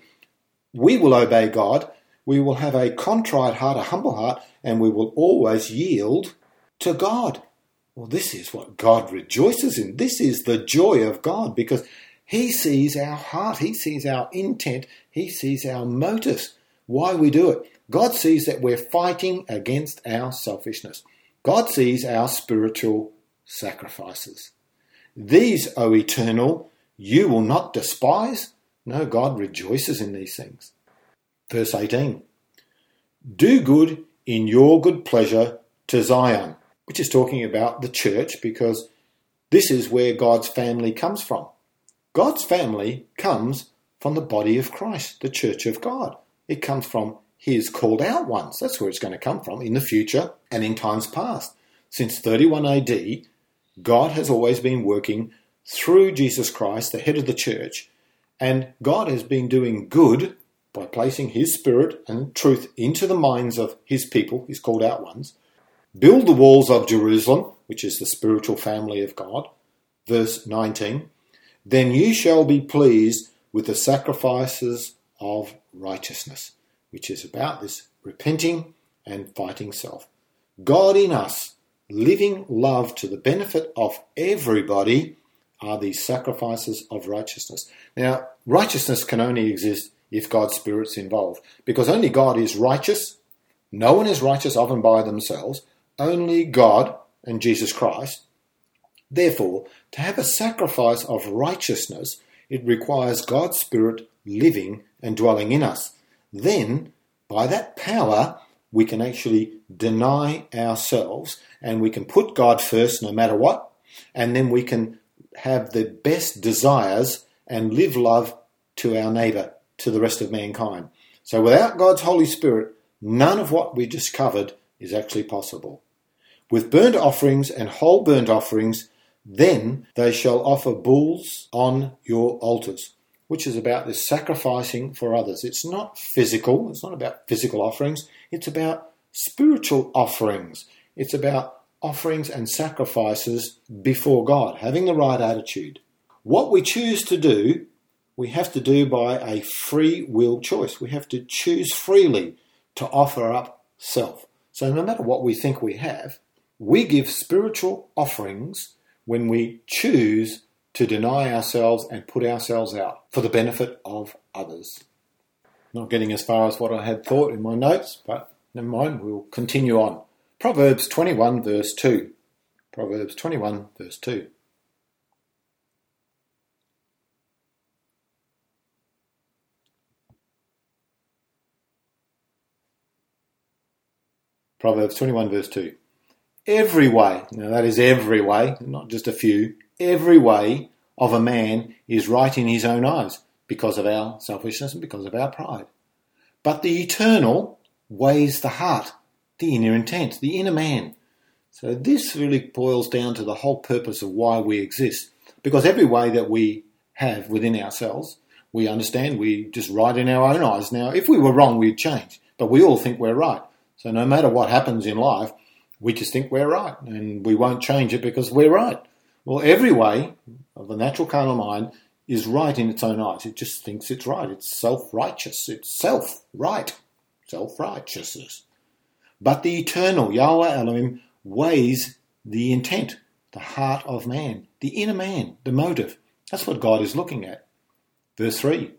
we will obey God. We will have a contrite heart, a humble heart, and we will always yield to God. Well, this is what God rejoices in. This is the joy of God, because he sees our heart. He sees our intent. He sees our motives, why we do it. God sees that we're fighting against our selfishness. God sees our spiritual sacrifices. These, O eternal, you will not despise. No, God rejoices in these things. Verse eighteen, do good in your good pleasure to Zion, which is talking about the church, because this is where God's family comes from. God's family comes from the body of Christ, the church of God. It comes from his called out ones. That's where it's going to come from in the future and in times past. Since thirty-one A D, God has always been working through Jesus Christ, the head of the church, and God has been doing good by placing his spirit and truth into the minds of his people, his called out ones. Build the walls of Jerusalem, which is the spiritual family of God. Verse nineteen, then you shall be pleased with the sacrifices of righteousness, which is about this repenting and fighting self. God in us, living love to the benefit of everybody, are these sacrifices of righteousness. Now, righteousness can only exist if God's Spirit's involved, because only God is righteous. No one is righteous of and by themselves. Only God and Jesus Christ. Therefore, to have a sacrifice of righteousness, it requires God's Spirit living and dwelling in us. Then, by that power, we can actually deny ourselves and we can put God first no matter what, and then we can have the best desires and live love to our neighbour, to the rest of mankind. So without God's Holy Spirit, none of what we just covered is actually possible. With burnt offerings and whole burnt offerings, then they shall offer bulls on your altars, which is about this sacrificing for others. It's not physical. It's not about physical offerings. It's about spiritual offerings. It's about offerings and sacrifices before God, having the right attitude. What we choose to do, we have to do by a free will choice. We have to choose freely to offer up self. So no matter what we think we have, we give spiritual offerings when we choose to deny ourselves and put ourselves out for the benefit of others. Not getting as far as what I had thought in my notes, but never mind, we'll continue on. Proverbs twenty-one verse two. Proverbs twenty-one verse two. Proverbs twenty-one verse two. Every way, now that is every way, not just a few, every way of a man is right in his own eyes because of our selfishness and because of our pride. But the eternal weighs the heart, the inner intent, the inner man. So this really boils down to the whole purpose of why we exist. Because every way that we have within ourselves, we understand, we just right in our own eyes. Now, if we were wrong, we'd change. But we all think we're right. So no matter what happens in life, we just think we're right. And we won't change it because we're right. Well, every way of the natural carnal mind is right in its own eyes. It just thinks it's right. It's self-righteous. It's self-right. Self-righteousness. But the eternal Yahweh Elohim weighs the intent, the heart of man, the inner man, the motive. That's what God is looking at. Verse three.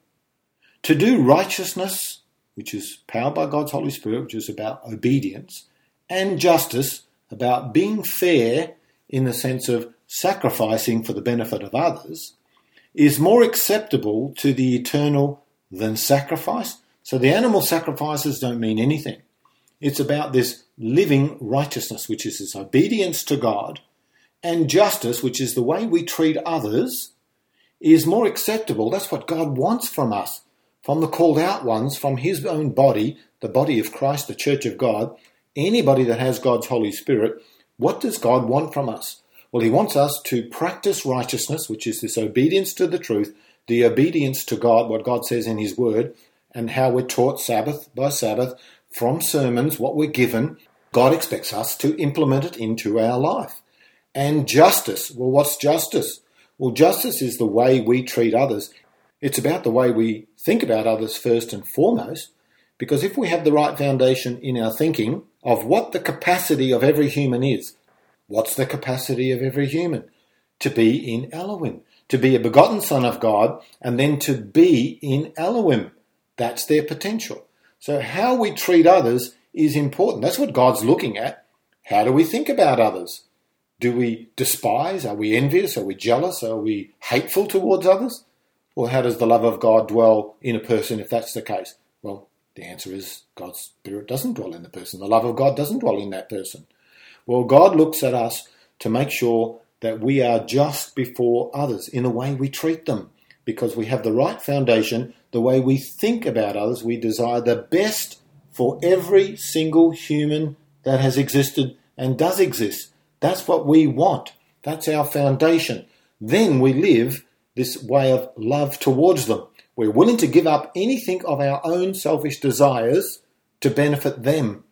To do righteousness, which is powered by God's Holy Spirit, which is about obedience, and justice, about being fair in the sense of sacrificing for the benefit of others, is more acceptable to the eternal than sacrifice. So the animal sacrifices don't mean anything. It's about this living righteousness, which is this obedience to God, and justice, which is the way we treat others, is more acceptable. That's what God wants from us, from the called out ones, from his own body, the body of Christ, the church of God. Anybody that has God's Holy Spirit, what does God want from us? Well, he wants us to practice righteousness, which is this obedience to the truth, the obedience to God, what God says in his word, and how we're taught Sabbath by Sabbath from sermons, what we're given. God expects us to implement it into our life. And justice. Well, what's justice? Well, justice is the way we treat others. It's about the way we think about others first and foremost, because if we have the right foundation in our thinking of what the capacity of every human is, what's the capacity of every human? To be in Elohim, to be a begotten son of God, and then to be in Elohim. That's their potential. So how we treat others is important. That's what God's looking at. How do we think about others? Do we despise? Are we envious? Are we jealous? Are we hateful towards others? Or how does the love of God dwell in a person if that's the case? Well, the answer is God's Spirit doesn't dwell in the person. The love of God doesn't dwell in that person. Well, God looks at us to make sure that we are just before others in the way we treat them, because we have the right foundation, the way we think about others. We desire the best for every single human that has existed and does exist. That's what we want. That's our foundation. Then we live this way of love towards them. We're willing to give up anything of our own selfish desires to benefit them.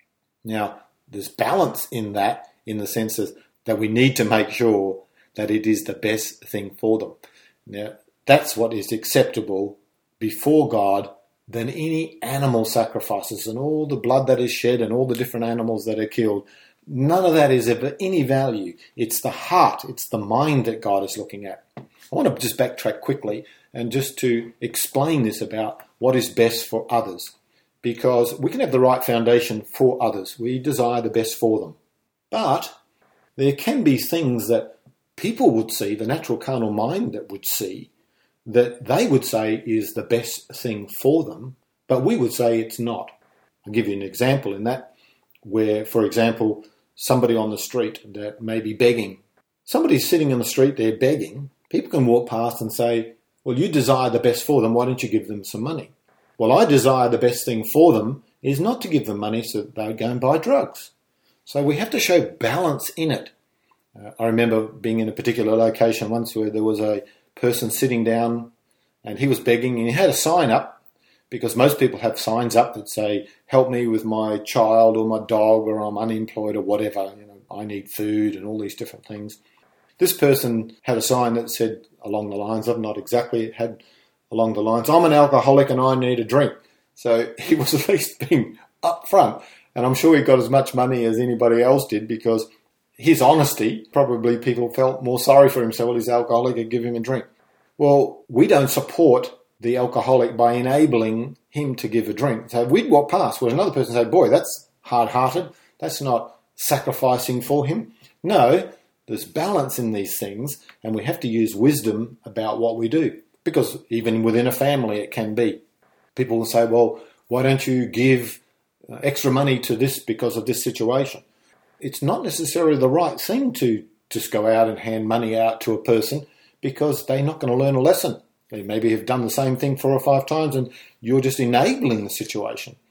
Now, there's balance in that, in the sense of, that we need to make sure that it is the best thing for them. Now, that's what is acceptable before God than any animal sacrifices and all the blood that is shed and all the different animals that are killed. None of that is of any value. It's the heart, it's the mind that God is looking at. I want to just backtrack quickly and just to explain this about what is best for others, because we can have the right foundation for others. We desire the best for them. But there can be things that people would see, the natural carnal mind that would see, that they would say is the best thing for them, but we would say it's not. I'll give you an example in that, where, for example, somebody on the street that may be begging. Somebody's sitting on the street, they're begging. People can walk past and say, well, you desire the best for them, why don't you give them some money? Well, I desire the best thing for them is not to give them money so that they go and buy drugs. So we have to show balance in it. Uh, I remember being in a particular location once where there was a person sitting down and he was begging, and he had a sign up, because most people have signs up that say, help me with my child or my dog, or I'm unemployed or whatever, you know, I need food and all these different things. This person had a sign that said along the lines of, not exactly, it had along the lines, I'm an alcoholic and I need a drink. So he was at least being upfront, and I'm sure he got as much money as anybody else did, because his honesty, probably people felt more sorry for him, so well, he's alcoholic and give him a drink. Well, we don't support the alcoholic by enabling him to give a drink. So we'd walk past where another person said, boy, that's hard-hearted, that's not sacrificing for him. No, there's balance in these things, and we have to use wisdom about what we do, because even within a family it can be. People will say, well, why don't you give extra money to this because of this situation? It's not necessarily the right thing to just go out and hand money out to a person, because they're not going to learn a lesson. They maybe have done the same thing four or five times and you're just enabling the situation.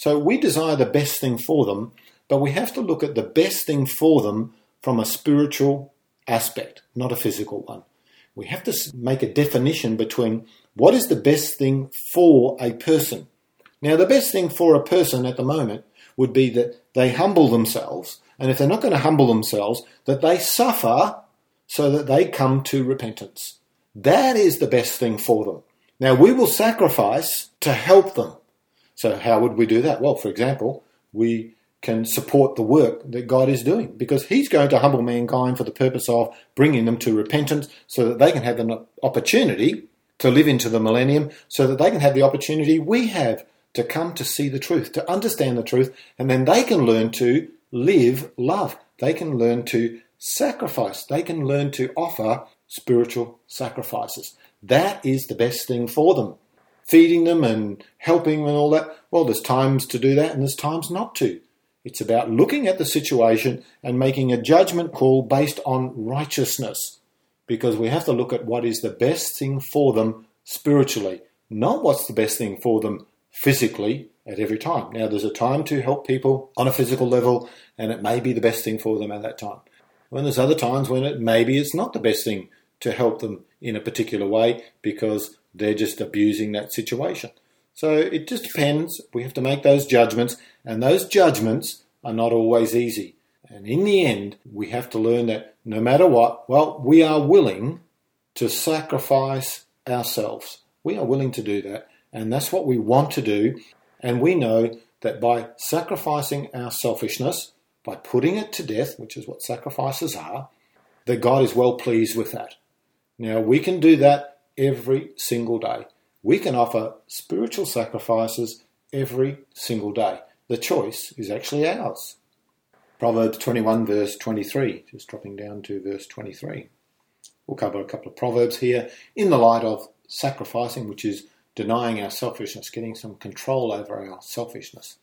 So we desire the best thing for them, but we have to look at the best thing for them from a spiritual aspect, not a physical one. We have to make a definition between what is the best thing for a person. Now, the best thing for a person at the moment would be that they humble themselves, and if they're not going to humble themselves, that they suffer so that they come to repentance. That is the best thing for them. Now, we will sacrifice to help them. So how would we do that? Well, for example, we can support the work that God is doing, because he's going to humble mankind for the purpose of bringing them to repentance so that they can have an opportunity to live into the millennium, so that they can have the opportunity we have to come to see the truth, to understand the truth, and then they can learn to live love. They can learn to sacrifice. They can learn to offer spiritual sacrifices. That is the best thing for them. Feeding them and helping and all that, well, there's times to do that and there's times not to. It's about looking at the situation and making a judgment call based on righteousness, because we have to look at what is the best thing for them spiritually, not what's the best thing for them physically at every time. Now, there's a time to help people on a physical level, and it may be the best thing for them at that time. When there's other times when it maybe it's not the best thing to help them in a particular way because they're just abusing that situation. So it just depends. We have to make those judgments, and those judgments are not always easy. And in the end, we have to learn that no matter what, well, we are willing to sacrifice ourselves. We are willing to do that, and that's what we want to do. And we know that by sacrificing our selfishness, by putting it to death, which is what sacrifices are, that God is well pleased with that. Now, we can do that every single day. We can offer spiritual sacrifices every single day. The choice is actually ours. Proverbs twenty-one, verse twenty-three, just dropping down to verse twenty-three. We'll cover a couple of proverbs here in the light of sacrificing, which is denying our selfishness, getting some control over our selfishness.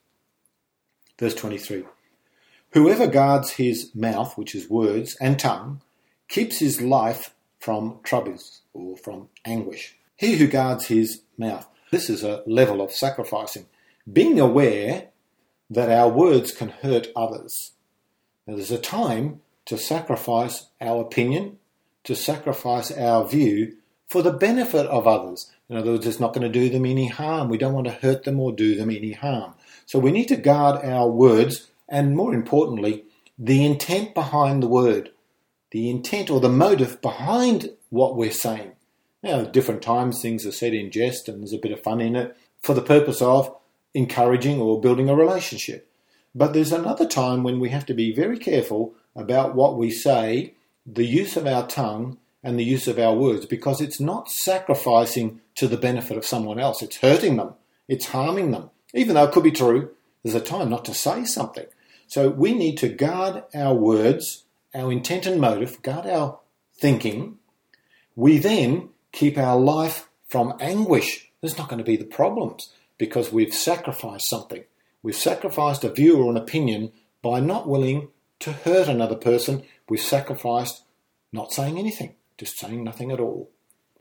Verse twenty-three. Whoever guards his mouth, which is words, and tongue, keeps his life from troubles or from anguish. He who guards his mouth. This is a level of sacrificing. Being aware that our words can hurt others. Now, there's a time to sacrifice our opinion, to sacrifice our view for the benefit of others. In other words, it's not going to do them any harm. We don't want to hurt them or do them any harm. So we need to guard our words, and more importantly, the intent behind the word, the intent or the motive behind what we're saying. Now, at different times things are said in jest and there's a bit of fun in it for the purpose of encouraging or building a relationship. But there's another time when we have to be very careful about what we say, the use of our tongue and the use of our words, because it's not sacrificing to the benefit of someone else. It's hurting them. It's harming them. Even though it could be true, there's a time not to say something. So we need to guard our words, our intent and motive, guard our thinking. We then keep our life from anguish. There's not going to be the problems because we've sacrificed something. We've sacrificed a view or an opinion by not willing to hurt another person. We've sacrificed not saying anything, just saying nothing at all.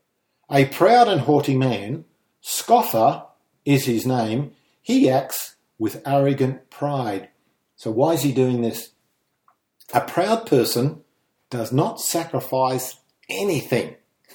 A proud and haughty man, scoffer is his name, he acts with arrogant pride. So why is he doing this? A proud person does not sacrifice anything.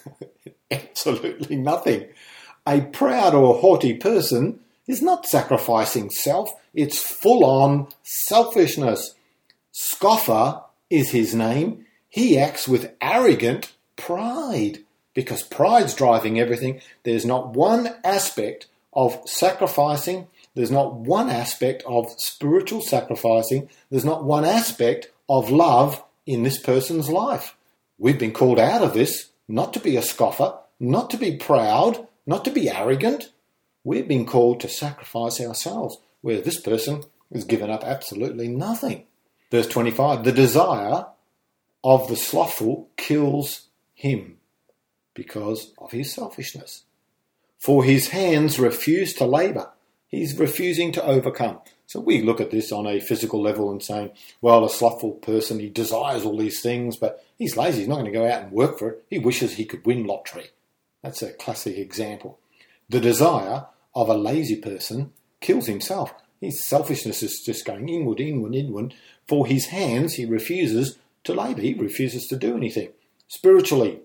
Absolutely nothing. A proud or haughty person is not sacrificing self. It's full-on selfishness. Scoffer is his name. He acts with arrogant pride because pride's driving everything. There's not one aspect of sacrificing. There's not one aspect of spiritual sacrificing. There's not one aspect of love in this person's life. We've been called out of this not to be a scoffer, not to be proud, not to be arrogant. We've been called to sacrifice ourselves, where this person has given up absolutely nothing. Verse twenty-five, the desire of the slothful kills him because of his selfishness. For his hands refuse to labour. He's refusing to overcome. So we look at this on a physical level and saying, well, a slothful person, he desires all these things, but he's lazy. He's not going to go out and work for it. He wishes he could win lottery. That's a classic example. The desire of a lazy person kills himself. His selfishness is just going inward, inward, inward. For his hands, he refuses to labour. He refuses to do anything. Spiritually,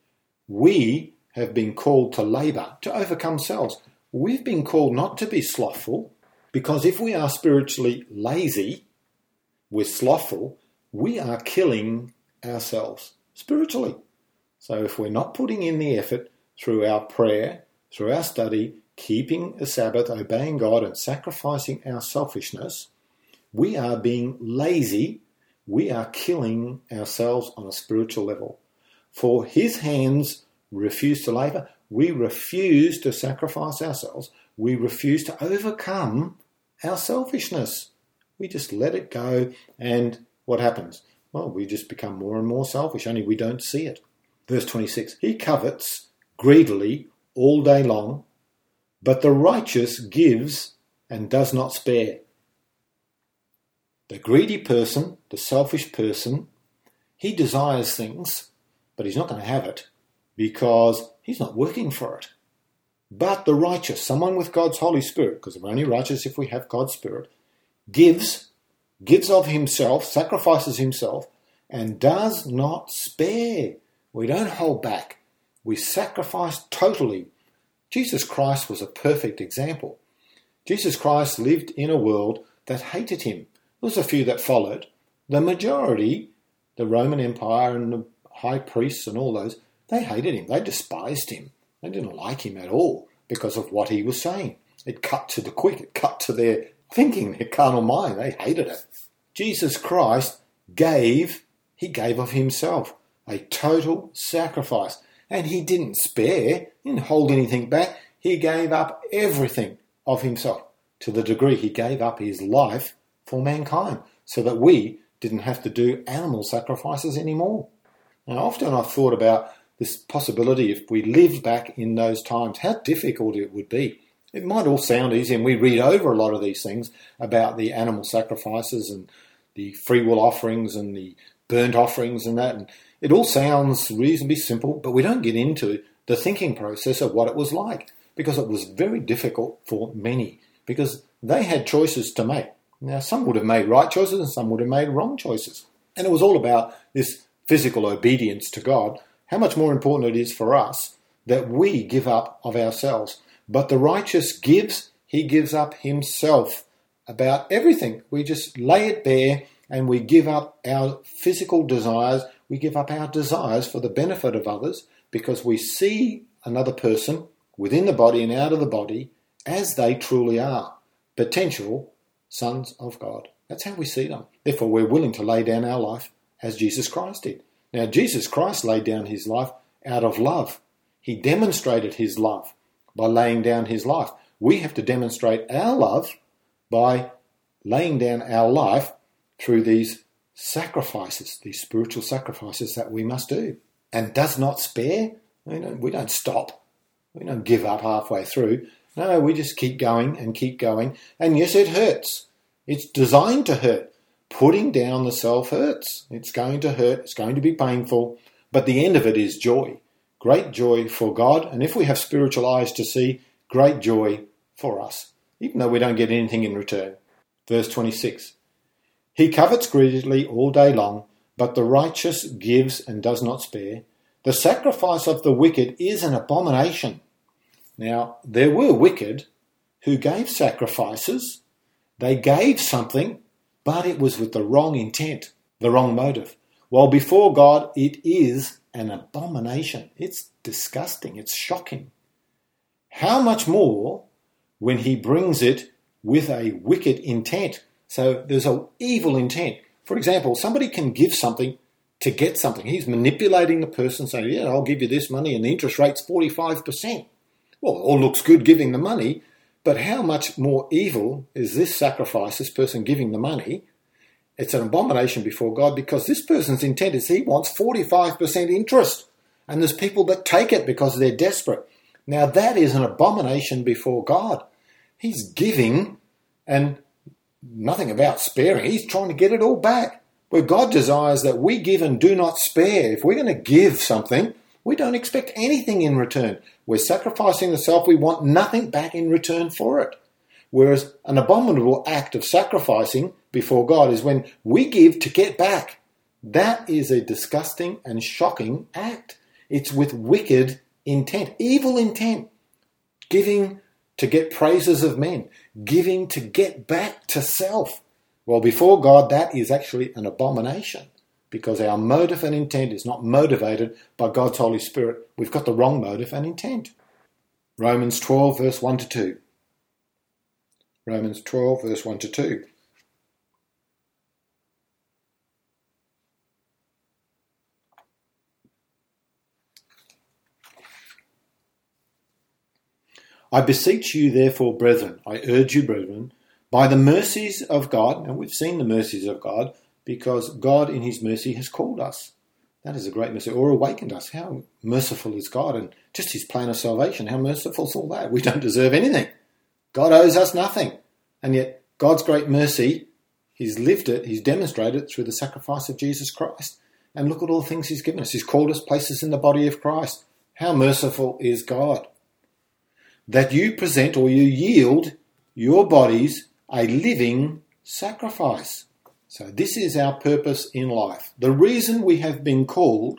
we have been called to labour, to overcome selves. We've been called not to be slothful, because if we are spiritually lazy, we're slothful, we are killing ourselves spiritually. So if we're not putting in the effort through our prayer, through our study, keeping a Sabbath, obeying God and sacrificing our selfishness, we are being lazy. We are killing ourselves on a spiritual level. For his hands refuse to labour. We refuse to sacrifice ourselves. We refuse to overcome our selfishness. We just let it go, and what happens? Well, we just become more and more selfish, only we don't see it. Verse twenty-six, he covets greedily all day long, but the righteous gives and does not spare. The greedy person, the selfish person, he desires things, but he's not going to have it because he's not working for it. But the righteous, someone with God's Holy Spirit, because we're only righteous if we have God's Spirit, gives, gives of himself, sacrifices himself, and does not spare. We don't hold back. We sacrifice totally. Jesus Christ was a perfect example. Jesus Christ lived in a world that hated him. There was a few that followed. The majority, the Roman Empire and the high priests and all those, they hated him. They despised him. They didn't like him at all because of what he was saying. It cut to the quick. It cut to their thinking, their carnal mind. They hated it. Jesus Christ gave, he gave of himself, a total sacrifice. And he didn't spare, he didn't hold anything back. He gave up everything of himself to the degree he gave up his life for mankind so that we didn't have to do animal sacrifices anymore. Now, often I've thought about this possibility if we lived back in those times, how difficult it would be. It might all sound easy, and we read over a lot of these things about the animal sacrifices and the free will offerings and the burnt offerings and that, and it all sounds reasonably simple, but we don't get into the thinking process of what it was like, because it was very difficult for many, because they had choices to make. Now, some would have made right choices and some would have made wrong choices. And it was all about this physical obedience to God, how much more important it is for us that we give up of ourselves. But the righteous gives, he gives up himself about everything. We just lay it bare and we give up our physical desires. We give up our desires for the benefit of others because we see another person within the body and out of the body as they truly are, potential sons of God. That's how we see them. Therefore, we're willing to lay down our life as Jesus Christ did. Now, Jesus Christ laid down his life out of love. He demonstrated his love by laying down his life. We have to demonstrate our love by laying down our life through these sacrifices, these spiritual sacrifices that we must do. And does not spare. We don't, we don't stop. We don't give up halfway through. No, we just keep going and keep going. And yes, it hurts. It's designed to hurt. Putting down the self hurts. It's going to hurt. It's going to be painful. But the end of it is joy. Great joy for God. And if we have spiritual eyes to see, great joy for us, even though we don't get anything in return. Verse twenty-six. He covets greedily all day long, but the righteous gives and does not spare. The sacrifice of the wicked is an abomination. Now, there were wicked who gave sacrifices. They gave something, but it was with the wrong intent, the wrong motive. While before God, it is an abomination. It's disgusting. It's shocking. How much more when he brings it with a wicked intent? So there's an evil intent. For example, somebody can give something to get something. He's manipulating the person, saying, yeah, I'll give you this money and the interest rate's forty-five percent. Well, it all looks good giving the money, but how much more evil is this sacrifice, this person giving the money? It's an abomination before God because this person's intent is he wants forty-five percent interest. And there's people that take it because they're desperate. Now that is an abomination before God. He's giving and nothing about sparing. He's trying to get it all back. Where God desires that we give and do not spare. If we're going to give something, we don't expect anything in return. We're sacrificing the self. We want nothing back in return for it. Whereas an abominable act of sacrificing before God is when we give to get back. That is a disgusting and shocking act. It's with wicked intent, evil intent, giving to get praises of men, giving to get back to self. Well, before God, that is actually an abomination because our motive and intent is not motivated by God's Holy Spirit. We've got the wrong motive and intent. Romans twelve, verse one to two. Romans twelve, verse one to two. I beseech you, therefore, brethren, I urge you, brethren, by the mercies of God, and we've seen the mercies of God, because God in his mercy has called us. That is a great mercy, or awakened us. How merciful is God, and just his plan of salvation, how merciful is all that? We don't deserve anything. God owes us nothing. And yet God's great mercy, he's lived it, he's demonstrated it through the sacrifice of Jesus Christ. And look at all the things he's given us. He's called us places in the body of Christ. How merciful is God? That you present or you yield your bodies a living sacrifice. So this is our purpose in life. The reason we have been called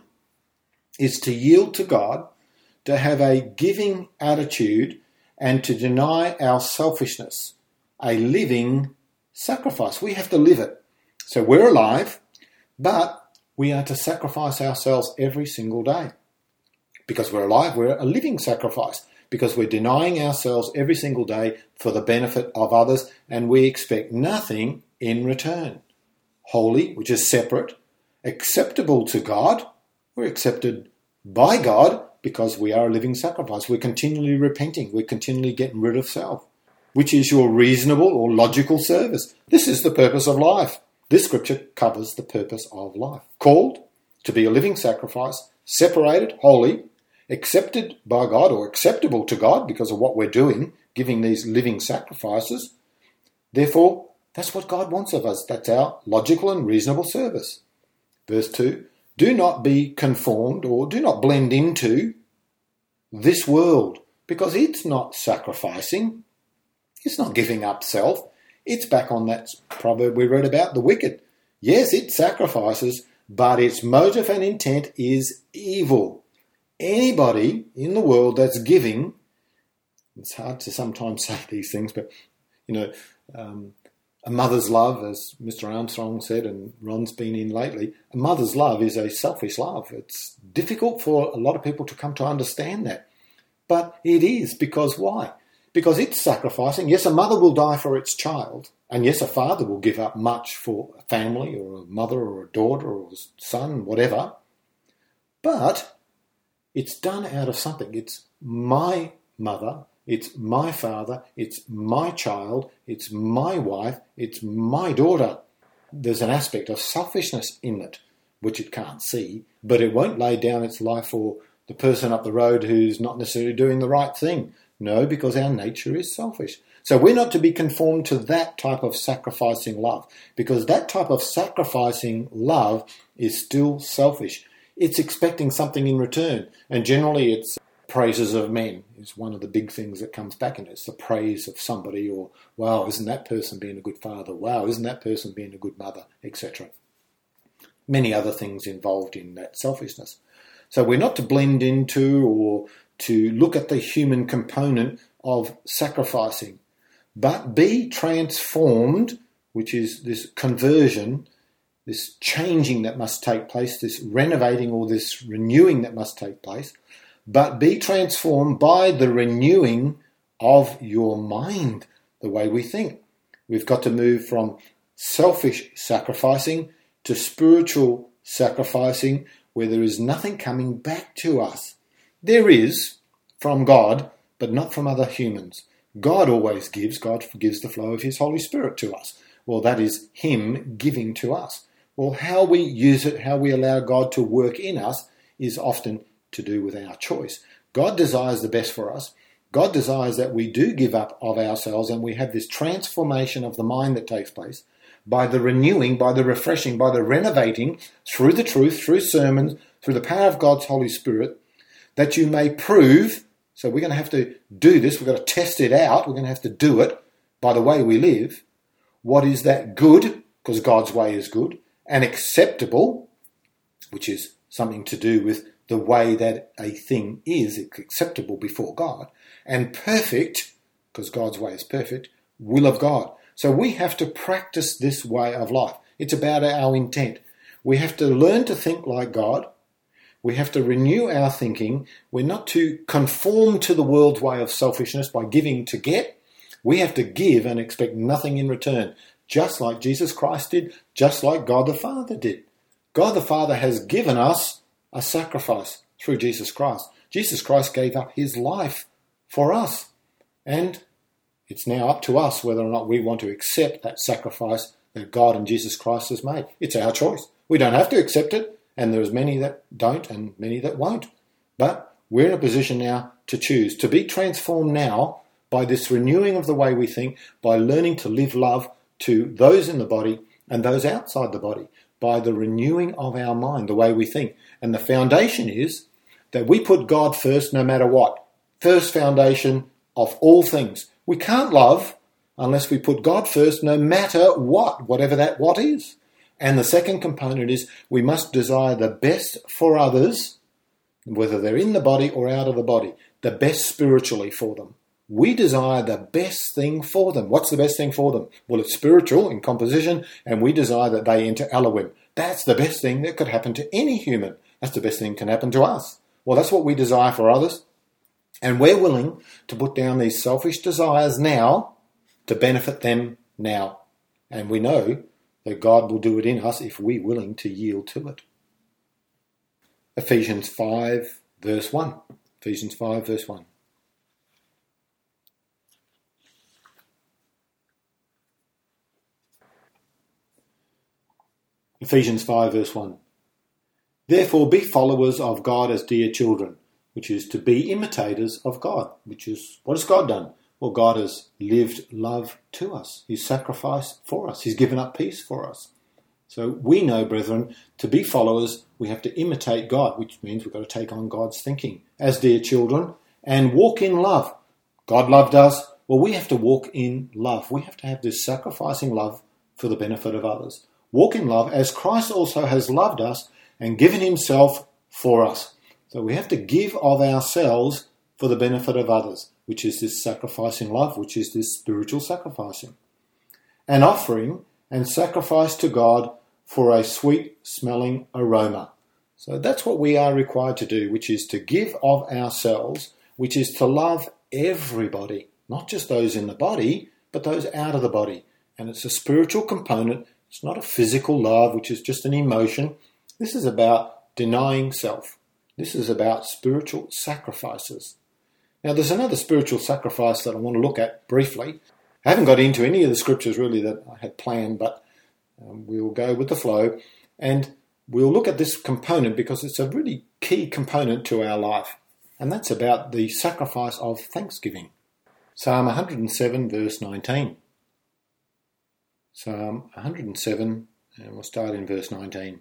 is to yield to God, to have a giving attitude, and to deny our selfishness. A living sacrifice. We have to live it. So we're alive, but we are to sacrifice ourselves every single day. Because we're alive, we're a living sacrifice. Because we're denying ourselves every single day for the benefit of others, and we expect nothing in return. Holy, which is separate, acceptable to God. We're accepted by God because we are a living sacrifice. We're continually repenting. We're continually getting rid of self, which is your reasonable or logical service. This is the purpose of life. This scripture covers the purpose of life. Called to be a living sacrifice, separated, holy, accepted by God or acceptable to God because of what we're doing, giving these living sacrifices. Therefore, that's what God wants of us. That's our logical and reasonable service. Verse two, do not be conformed or do not blend into this world because it's not sacrificing. It's not giving up self. It's back on that proverb we read about, the wicked. Yes, it sacrifices, but its motive and intent is evil. Anybody in the world that's giving, it's hard to sometimes say these things, but, you know, um, a mother's love, as Mister Armstrong said, and Ron's been in lately, a mother's love is a selfish love. It's difficult for a lot of people to come to understand that. But it is, because why? Because it's sacrificing. Yes, a mother will die for its child, and yes, a father will give up much for a family or a mother or a daughter or a son, whatever. But it's done out of something. It's my mother, it's my father, it's my child, it's my wife, it's my daughter. There's an aspect of selfishness in it, which it can't see, but it won't lay down its life for the person up the road who's not necessarily doing the right thing. No, because our nature is selfish. So we're not to be conformed to that type of sacrificing love, because that type of sacrificing love is still selfish. It's expecting something in return. And generally it's praises of men is one of the big things that comes back in it. It's the praise of somebody, or, wow, isn't that person being a good father? Wow, isn't that person being a good mother? et cetera. Many other things involved in that selfishness. So we're not to blend into or to look at the human component of sacrificing, but be transformed, which is this conversion, this changing that must take place, this renovating or this renewing that must take place, but be transformed by the renewing of your mind, the way we think. We've got to move from selfish sacrificing to spiritual sacrificing, where there is nothing coming back to us. There is from God, but not from other humans. God always gives. God gives the flow of his Holy Spirit to us. Well, that is him giving to us. Well, how we use it, how we allow God to work in us is often to do with our choice. God desires the best for us. God desires that we do give up of ourselves and we have this transformation of the mind that takes place by the renewing, by the refreshing, by the renovating through the truth, through sermons, through the power of God's Holy Spirit, that you may prove. So we're going to have to do this. We've got to test it out. We're going to have to do it. by the way we live, what is that good, because God's way is good, and acceptable, which is something to do with the way that a thing is acceptable before God, and perfect, because God's way is perfect, will of God. So we have to practice this way of life. It's about our intent. We have to learn to think like God. We have to renew our thinking. We're not to conform to the world's way of selfishness by giving to get. We have to give and expect nothing in return, just like Jesus Christ did, just like God the Father did. God the Father has given us a sacrifice through Jesus Christ. Jesus Christ gave up his life for us. And it's now up to us whether or not we want to accept that sacrifice that God and Jesus Christ has made. It's our choice. We don't have to accept it, and there's many that don't and many that won't. But we're in a position now to choose, to be transformed now by this renewing of the way we think, by learning to live love to those in the body and those outside the body, by the renewing of our mind, the way we think. And the foundation is that we put God first no matter what. First foundation of all things. We can't love unless we put God first no matter what, whatever that what is. And the second component is we must desire the best for others, whether they're in the body or out of the body, the best spiritually for them. We desire the best thing for them. What's the best thing for them? Well, it's spiritual in composition, and we desire that they enter Elohim. That's the best thing that could happen to any human. That's the best thing that can happen to us. Well, that's what we desire for others. And we're willing to put down these selfish desires now to benefit them now. And we know that God will do it in us if we're willing to yield to it. Ephesians five, verse one. Ephesians five, verse one. Ephesians five, verse one. Therefore be followers of God as dear children, which is to be imitators of God, which is, what has God done? Well, God has lived love to us. He's sacrificed for us. He's given up peace for us. So we know, brethren, to be followers, we have to imitate God, which means we've got to take on God's thinking as dear children and walk in love. God loved us. Well, we have to walk in love. We have to have this sacrificing love for the benefit of others. Walk in love as Christ also has loved us and given himself for us. So we have to give of ourselves for the benefit of others, which is this sacrificing love, which is this spiritual sacrificing. An offering and sacrifice to God for a sweet-smelling aroma. So that's what we are required to do, which is to give of ourselves, which is to love everybody, not just those in the body, but those out of the body. And it's a spiritual component. It's not a physical love, which is just an emotion. This is about denying self. This is about spiritual sacrifices. Now, there's another spiritual sacrifice that I want to look at briefly. I haven't got into any of the scriptures really that I had planned, but um, we'll go with the flow. And we'll look at this component because it's a really key component to our life. And that's about the sacrifice of thanksgiving. Psalm one hundred seven, verse nineteen. Psalm one hundred seven, and we'll start in verse nineteen.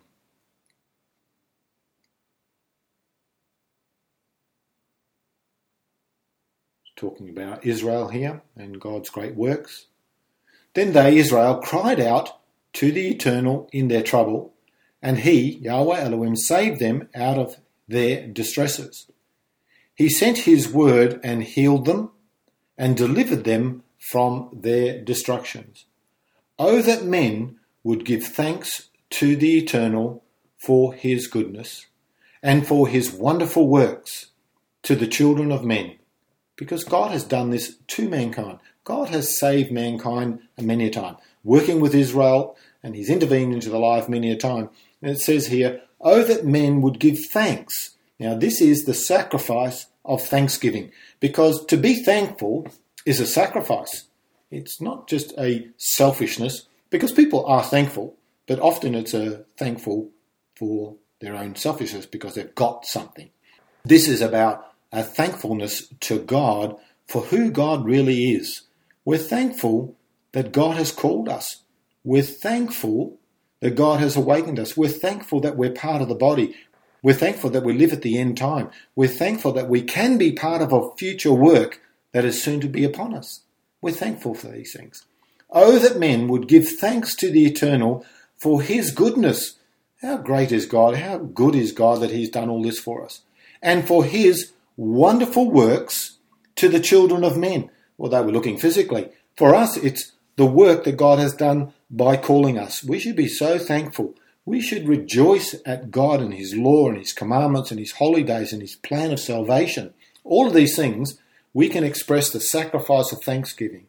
Talking about Israel here and God's great works. Then they, Israel, cried out to the Eternal in their trouble, and he, Yahweh Elohim, saved them out of their distresses. He sent his word and healed them and delivered them from their destructions. Oh, that men would give thanks to the Eternal for his goodness and for his wonderful works to the children of men. Because God has done this to mankind. God has saved mankind many a time, working with Israel, and he's intervened into the life many a time. And it says here, oh, that men would give thanks. Now, this is the sacrifice of thanksgiving, because to be thankful is a sacrifice. It's not just a selfishness, because people are thankful, but often it's a thankful for their own selfishness because they've got something. This is about a thankfulness to God for who God really is. We're thankful that God has called us. We're thankful that God has awakened us. We're thankful that we're part of the body. We're thankful that we live at the end time. We're thankful that we can be part of a future work that is soon to be upon us. We're thankful for these things. Oh, that men would give thanks to the Eternal for his goodness. How great is God? How good is God that he's done all this for us? And for his wonderful works to the children of men. Well, they were looking physically. For us, it's the work that God has done by calling us. We should be so thankful. We should rejoice at God and his law and his commandments and his holidays and his plan of salvation. All of these things, we can express the sacrifice of thanksgiving.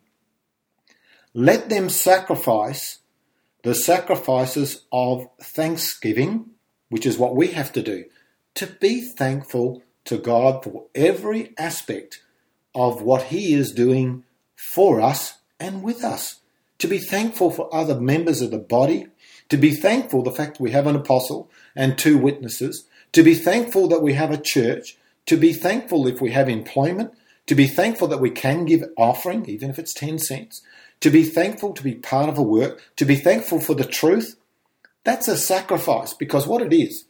Let them sacrifice the sacrifices of thanksgiving, which is what we have to do, to be thankful to God for every aspect of what he is doing for us and with us. To be thankful for other members of the body, to be thankful the fact we have an apostle and two witnesses, to be thankful that we have a church, to be thankful if we have employment, to be thankful that we can give offering, even if it's ten cents, to be thankful to be part of a work, to be thankful for the truth. That's a sacrifice, because what it is,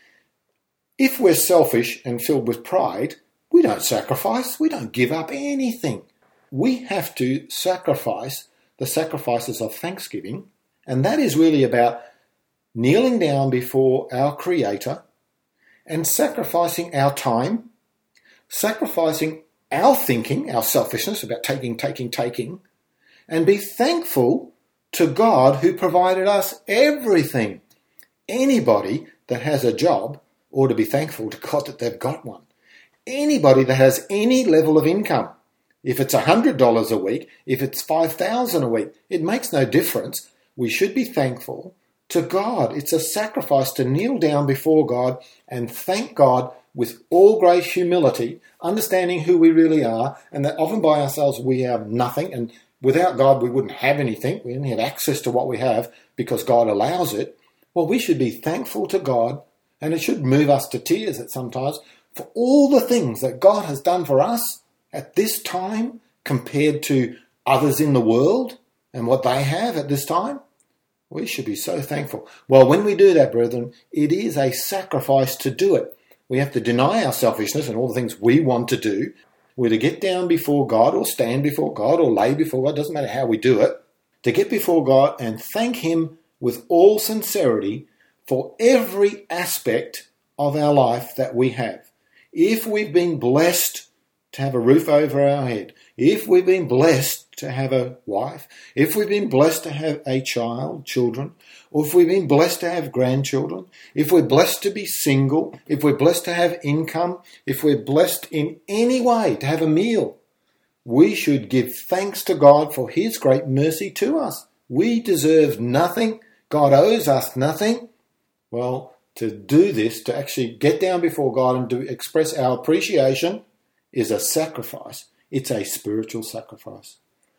if we're selfish and filled with pride, we don't sacrifice, we don't give up anything. We have to sacrifice the sacrifices of thanksgiving, and that is really about kneeling down before our Creator and sacrificing our time, sacrificing our thinking, our selfishness about taking, taking, taking, and be thankful to God who provided us everything. Anybody that has a job ought to be thankful to God that they've got one. Anybody that has any level of income, if it's one hundred dollars a week, if it's five thousand dollars a week, it makes no difference. We should be thankful to God. It's a sacrifice to kneel down before God and thank God with all great humility, understanding who we really are, and that often by ourselves we have nothing, and without God we wouldn't have anything. We only have access to what we have because God allows it. Well, we should be thankful to God, and it should move us to tears at sometimes, for all the things that God has done for us at this time compared to others in the world and what they have at this time. We should be so thankful. Well, when we do that, brethren, it is a sacrifice to do it. We have to deny our selfishness and all the things we want to do. We're to get down before God or stand before God or lay before God, doesn't matter how we do it, to get before God and thank him with all sincerity for every aspect of our life that we have. If we've been blessed to have a roof over our head, if we've been blessed to have a wife, if we've been blessed to have a child, children, or if we've been blessed to have grandchildren, if we're blessed to be single, if we're blessed to have income, if we're blessed in any way to have a meal, we should give thanks to God for his great mercy to us. We deserve nothing. God owes us nothing. Well, to do this, to actually get down before God and to express our appreciation is a sacrifice. It's a spiritual sacrifice.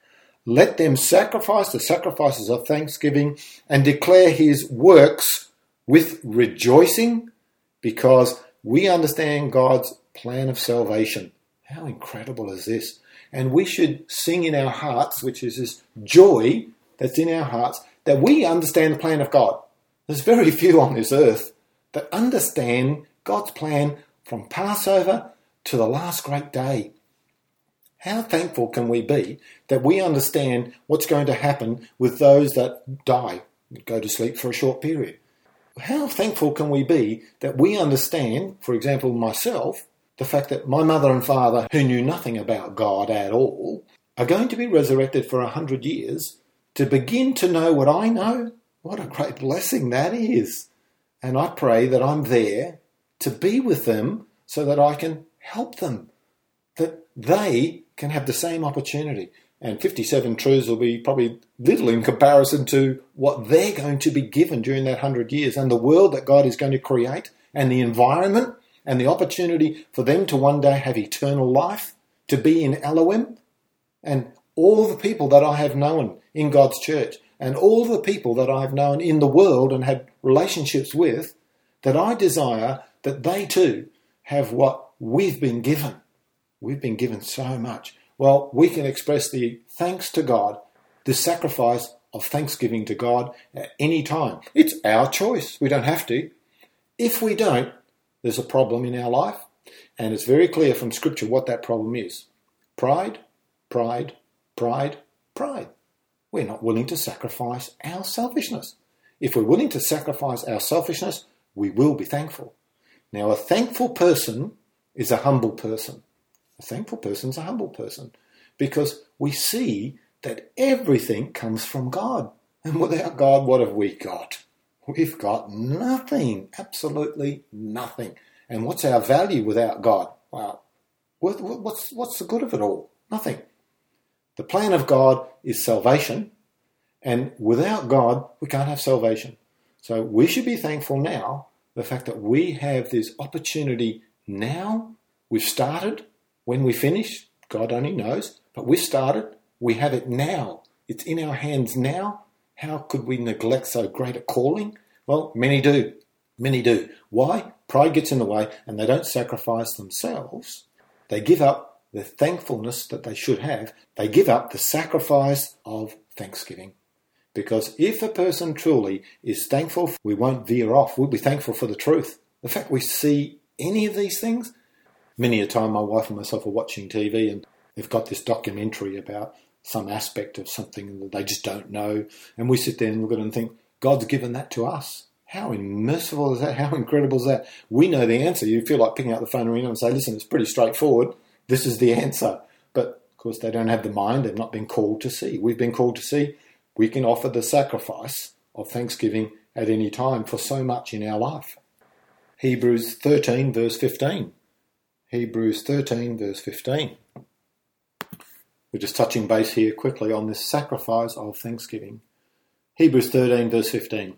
Let them sacrifice the sacrifices of thanksgiving and declare his works with rejoicing, because we understand God's plan of salvation. How incredible is this? And we should sing in our hearts, which is this joy that's in our hearts, that we understand the plan of God. There's very few on this earth that understand God's plan from Passover to the last great day. How thankful can we be that we understand what's going to happen with those that die, go to sleep for a short period? How thankful can we be that we understand, for example, myself, the fact that my mother and father, who knew nothing about God at all, are going to be resurrected for a hundred years to begin to know what I know? What a great blessing that is. And I pray that I'm there to be with them so that I can help them, that they can have the same opportunity. And fifty-seven truths will be probably little in comparison to what they're going to be given during that hundred years, and the world that God is going to create, and the environment, and the opportunity for them to one day have eternal life, to be in Elohim, and all the people that I have known in God's church, and all the people that I've known in the world and had relationships with, that I desire that they too have what we've been given. We've been given so much. Well, we can express the thanks to God, the sacrifice of thanksgiving to God at any time. It's our choice. We don't have to. If we don't, there's a problem in our life, and it's very clear from Scripture what that problem is. Pride, pride, pride? Pride. We're not willing to sacrifice our selfishness. If we're willing to sacrifice our selfishness, we will be thankful. Now, a thankful person is a humble person. A thankful person is a humble person because we see that everything comes from God. And without God, what have we got? We've got nothing, absolutely nothing. And what's our value without God? Well, what's, what's the good of it all? Nothing. The plan of God is salvation, and without God, we can't have salvation. So we should be thankful now, the fact that we have this opportunity now. We've started. When we finish, God only knows, but we've started. We have it now. It's in our hands now. How could we neglect so great a calling? Well, many do. Many do. Why? Pride gets in the way and they don't sacrifice themselves. They give up the thankfulness that they should have. They give up the sacrifice of thanksgiving. Because if a person truly is thankful, we won't veer off. We'll be thankful for the truth. The fact we see any of these things, many a time my wife and myself are watching T V and they've got this documentary about some aspect of something that they just don't know. And we sit there and look at it and think, God's given that to us. How merciful is that? How incredible is that? We know the answer. You feel like picking up the phone and ringing and say, listen, it's pretty straightforward. This is the answer. But, of course, they don't have the mind. They've not been called to see. We've been called to see. We can offer the sacrifice of thanksgiving at any time for so much in our life. Hebrews thirteen, verse fifteen. Hebrews thirteen, verse fifteen. We're just touching base here quickly on this sacrifice of thanksgiving. Hebrews thirteen, verse fifteen.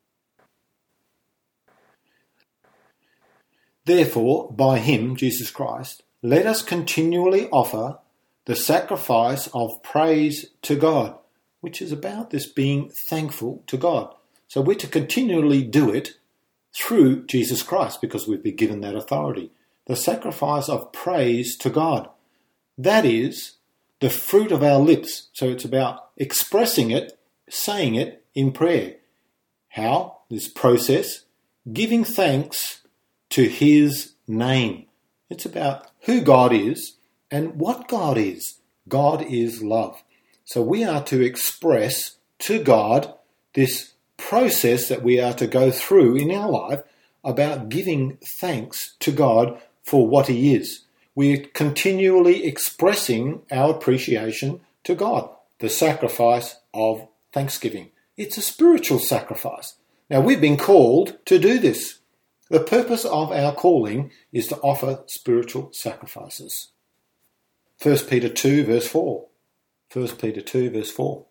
Therefore, by him, Jesus Christ, let us continually offer the sacrifice of praise to God, which is about this being thankful to God. So we're to continually do it through Jesus Christ because we've been given that authority. The sacrifice of praise to God. That is the fruit of our lips. So it's about expressing it, saying it in prayer. How? This process, giving thanks to his name. It's about who God is and what God is. God is love. So we are to express to God this process that we are to go through in our life about giving thanks to God for what he is. We're continually expressing our appreciation to God, the sacrifice of thanksgiving. It's a spiritual sacrifice. Now, we've been called to do this. The purpose of our calling is to offer spiritual sacrifices. First Peter two, verse four. First Peter two, verse four.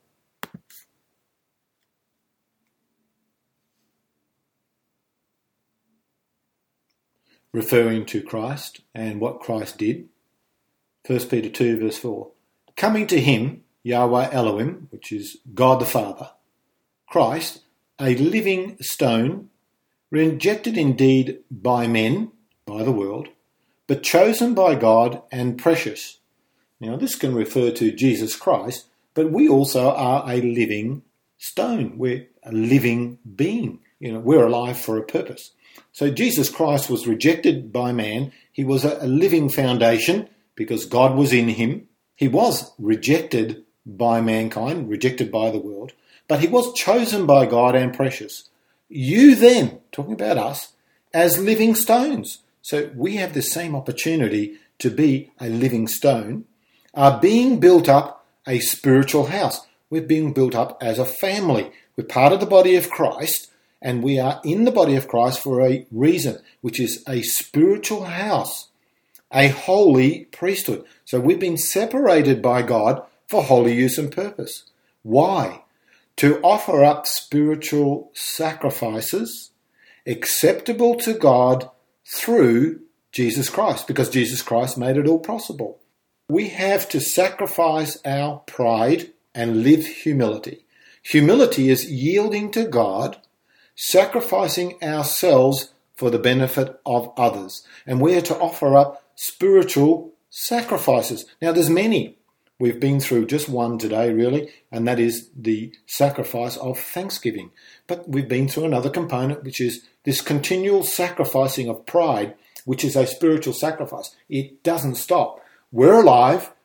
Referring to Christ and what Christ did. First Peter two, verse four. Coming to him, Yahweh Elohim, which is God the Father, Christ, a living stone, rejected indeed by men, by the world, but chosen by God and precious. Now this can refer to Jesus Christ, but we also are a living stone. We're a living being. You know, we're alive for a purpose. So Jesus Christ was rejected by man. He was a living foundation because God was in him. He was rejected by mankind, rejected by the world, but he was chosen by God and precious. You then, talking about us, as living stones. So we have the same opportunity to be a living stone, are being built up a spiritual house. We're being built up as a family. We're part of the body of Christ, and we are in the body of Christ for a reason, which is a spiritual house, a holy priesthood. So we've been separated by God for holy use and purpose. Why? To offer up spiritual sacrifices acceptable to God through Jesus Christ, because Jesus Christ made it all possible. We have to sacrifice our pride and live humility. Humility is yielding to God, sacrificing ourselves for the benefit of others. And we are to offer up spiritual sacrifices. Now, there's many. We've been through just one today, really, and that is the sacrifice of thanksgiving. But we've been through another component, which is this continual sacrificing of pride, which is a spiritual sacrifice. It doesn't stop. We're alive.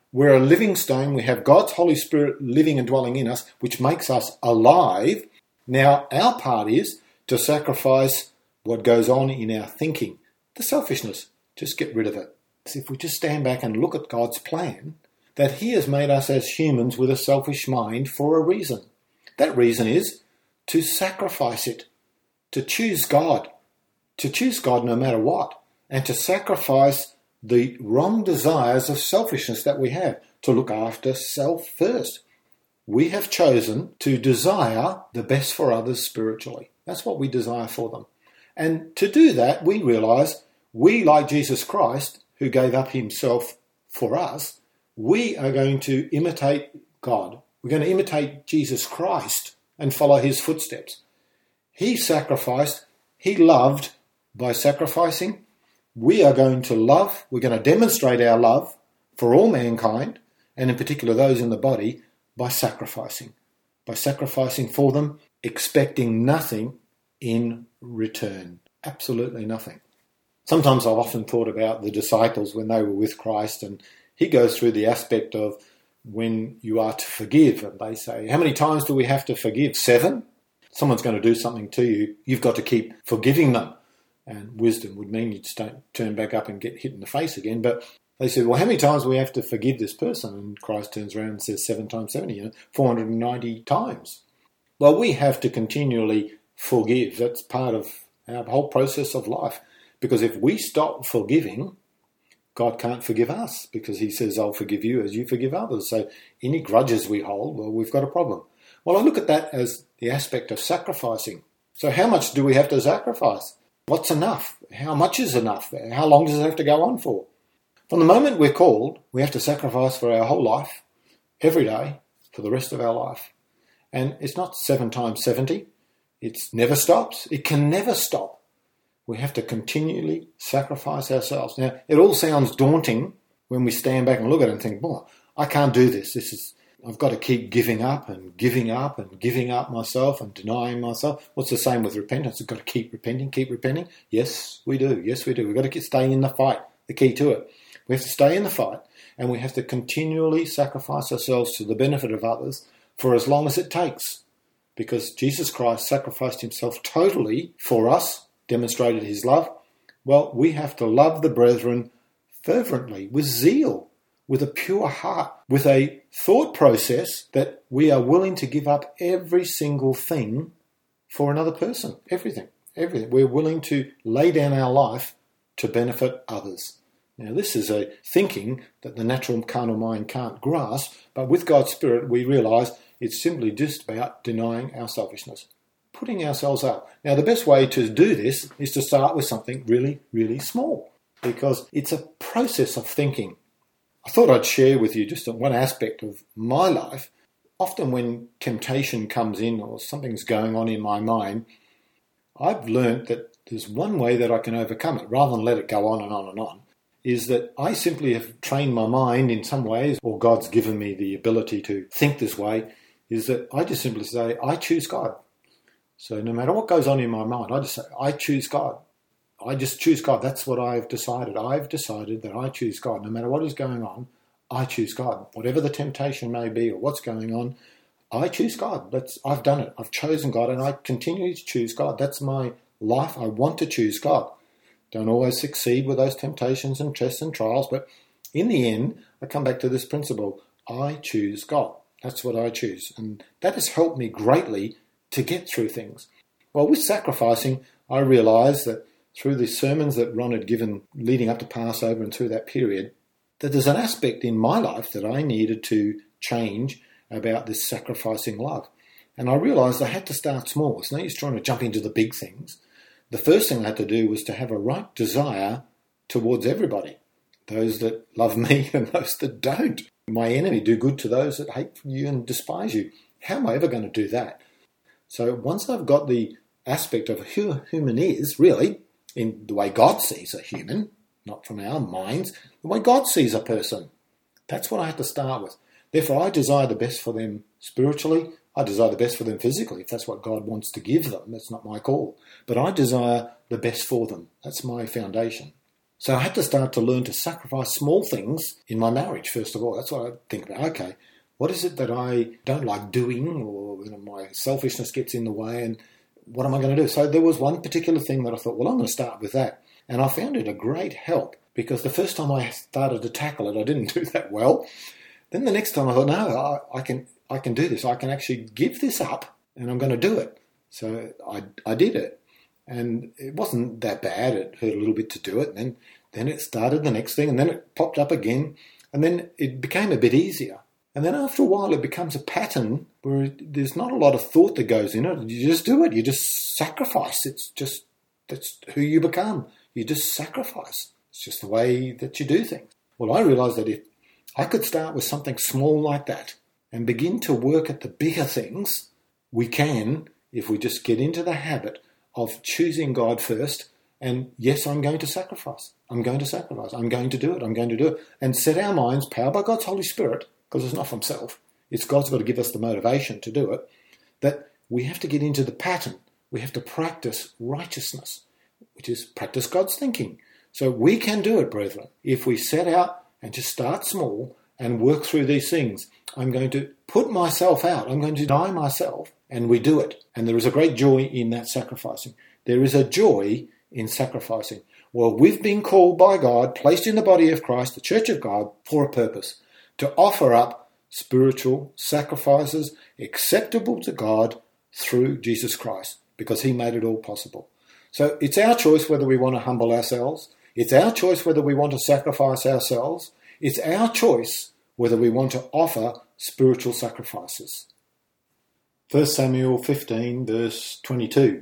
We're a living stone. We have God's Holy Spirit living and dwelling in us, which makes us alive. Now, our part is to sacrifice what goes on in our thinking. The selfishness, just get rid of it. If we just stand back and look at God's plan, that he has made us as humans with a selfish mind for a reason. That reason is to sacrifice it, to choose God, to choose God no matter what, and to sacrifice the wrong desires of selfishness that we have, to look after self first. We have chosen to desire the best for others spiritually. That's what we desire for them. And to do that, we realise we, like Jesus Christ, who gave up himself for us, we are going to imitate God. We're going to imitate Jesus Christ and follow his footsteps. He sacrificed, he loved by sacrificing. We are going to love, we're going to demonstrate our love for all mankind, and in particular those in the body, by sacrificing. By sacrificing for them, expecting nothing in return. Absolutely nothing. Sometimes I've often thought about the disciples when they were with Christ, and he goes through the aspect of when you are to forgive, and they say, how many times do we have to forgive? Seven? Someone's going to do something to you, you've got to keep forgiving them. And wisdom would mean you just don't turn back up and get hit in the face again. But they said, well, how many times do we have to forgive this person? And Christ turns around and says seven times seventy, you know, four hundred ninety times. Well, we have to continually forgive. That's part of our whole process of life. Because if we stop forgiving, God can't forgive us, because he says, I'll forgive you as you forgive others. So any grudges we hold, well, we've got a problem. Well, I look at that as the aspect of sacrificing. So how much do we have to sacrifice? What's enough? How much is enough? How long does it have to go on for? From the moment we're called, we have to sacrifice for our whole life, every day, for the rest of our life. And it's not seven times seventy. It never stops. It can never stop. We have to continually sacrifice ourselves. Now, it all sounds daunting when we stand back and look at it and think, boy, I can't do this. This is, I've got to keep giving up and giving up and giving up myself and denying myself. What's the same with repentance? We've got to keep repenting, keep repenting. Yes, we do. Yes, we do. We've got to keep staying in the fight, the key to it. We have to stay in the fight, and we have to continually sacrifice ourselves to the benefit of others for as long as it takes. Because Jesus Christ sacrificed himself totally for us, demonstrated his love. Well, we have to love the brethren fervently, with zeal, with a pure heart, with a thought process that we are willing to give up every single thing for another person. Everything, everything. We're willing to lay down our life to benefit others. Now, this is a thinking that the natural carnal mind can't grasp, but with God's Spirit we realise it's simply just about denying our selfishness, putting ourselves up. Now, the best way to do this is to start with something really, really small, because it's a process of thinking. I thought I'd share with you just one aspect of my life. Often when temptation comes in or something's going on in my mind, I've learnt that there's one way that I can overcome it, rather than let it go on and on and on, is that I simply have trained my mind in some ways, or God's given me the ability to think this way, is that I just simply say, I choose God. So no matter what goes on in my mind, I just say, I choose God. I just choose God. That's what I've decided. I've decided that I choose God. No matter what is going on, I choose God. Whatever the temptation may be or what's going on, I choose God. That's, I've done it. I've chosen God, and I continue to choose God. That's my life. I want to choose God. Don't always succeed with those temptations and tests and trials, but in the end, I come back to this principle. I choose God. That's what I choose. And that has helped me greatly to get through things. Well, with sacrificing, I realised that through the sermons that Ron had given leading up to Passover and through that period, that there's an aspect in my life that I needed to change about this sacrificing love. And I realised I had to start small. It's no use trying to jump into the big things. The first thing I had to do was to have a right desire towards everybody, those that love me and those that don't. My enemy, do good to those that hate you and despise you. How am I ever going to do that? So once I've got the aspect of who a human is, really, in the way God sees a human, not from our minds, the way God sees a person, that's what I had to start with. Therefore, I desire the best for them spiritually. I desire the best for them physically, if that's what God wants to give them. That's not my call. But I desire the best for them. That's my foundation. So I had to start to learn to sacrifice small things in my marriage, first of all. That's what I think about. Okay, what is it that I don't like doing, or you know, my selfishness gets in the way, and what am I going to do? So there was one particular thing that I thought, well, I'm going to start with that. And I found it a great help, because the first time I started to tackle it, I didn't do that well. Then the next time I thought, no, I, I can I can do this. I can actually give this up, and I'm going to do it. So I, I did it. And it wasn't that bad. It hurt a little bit to do it. And then, then it started the next thing, and then it popped up again. And then it became a bit easier. And then after a while, it becomes a pattern where there's not a lot of thought that goes in it. You just do it. You just sacrifice. It's just, that's who you become. You just sacrifice. It's just the way that you do things. Well, I realised that if I could start with something small like that and begin to work at the bigger things, we can, if we just get into the habit of choosing God first, and yes, I'm going to sacrifice. I'm going to sacrifice. I'm going to do it. I'm going to do it. And set our minds, powered by God's Holy Spirit, because it's not from self. It's God's got to give us the motivation to do it, that we have to get into the pattern. We have to practice righteousness, which is practice God's thinking. So we can do it, brethren, if we set out and just start small and work through these things. I'm going to put myself out. I'm going to deny myself. And we do it. And there is a great joy in that sacrificing. There is a joy in sacrificing. Well, we've been called by God, placed in the body of Christ, the church of God, for a purpose. To offer up spiritual sacrifices acceptable to God through Jesus Christ. Because he made it all possible. So it's our choice whether we want to humble ourselves. It's our choice whether we want to sacrifice ourselves. It's our choice whether we want to offer spiritual sacrifices. First Samuel fifteen, verse twenty-two.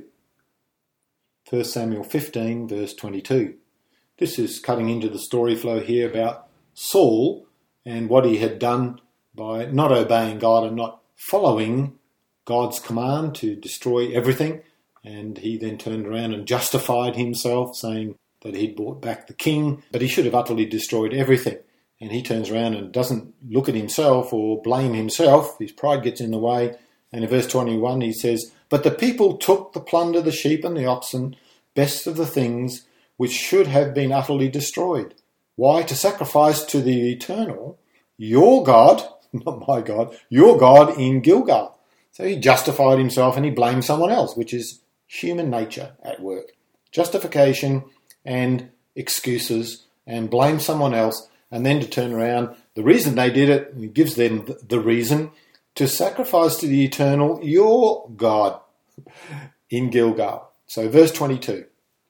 First Samuel fifteen, verse twenty-two. This is cutting into the story flow here about Saul and what he had done by not obeying God and not following God's command to destroy everything. And he then turned around and justified himself, saying that he'd brought back the king, but he should have utterly destroyed everything. And he turns around and doesn't look at himself or blame himself. His pride gets in the way. And in verse twenty-one he says, "But the people took the plunder, the sheep and the oxen, best of the things, which should have been utterly destroyed. Why? To sacrifice to the eternal, your God," not my God, "your God in Gilgal." So he justified himself and he blamed someone else, which is human nature at work. Justification and excuses, and blame someone else, and then to turn around. The reason they did it, he gives them the reason, to sacrifice to the eternal, your God, in Gilgal. So verse twenty-two.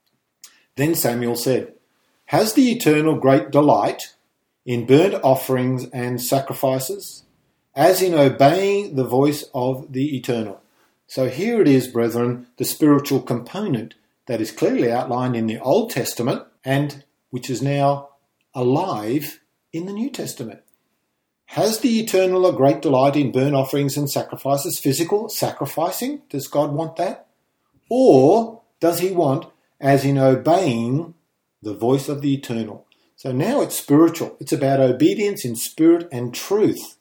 Then Samuel said, "Has the eternal great delight in burnt offerings and sacrifices, as in obeying the voice of the eternal?" So here it is, brethren, the spiritual component that is clearly outlined in the Old Testament and which is now alive in the New Testament. Has the eternal a great delight in burnt offerings and sacrifices, physical sacrificing? Does God want that? Or does he want, as in obeying the voice of the eternal? So now it's spiritual. It's about obedience in spirit and truth.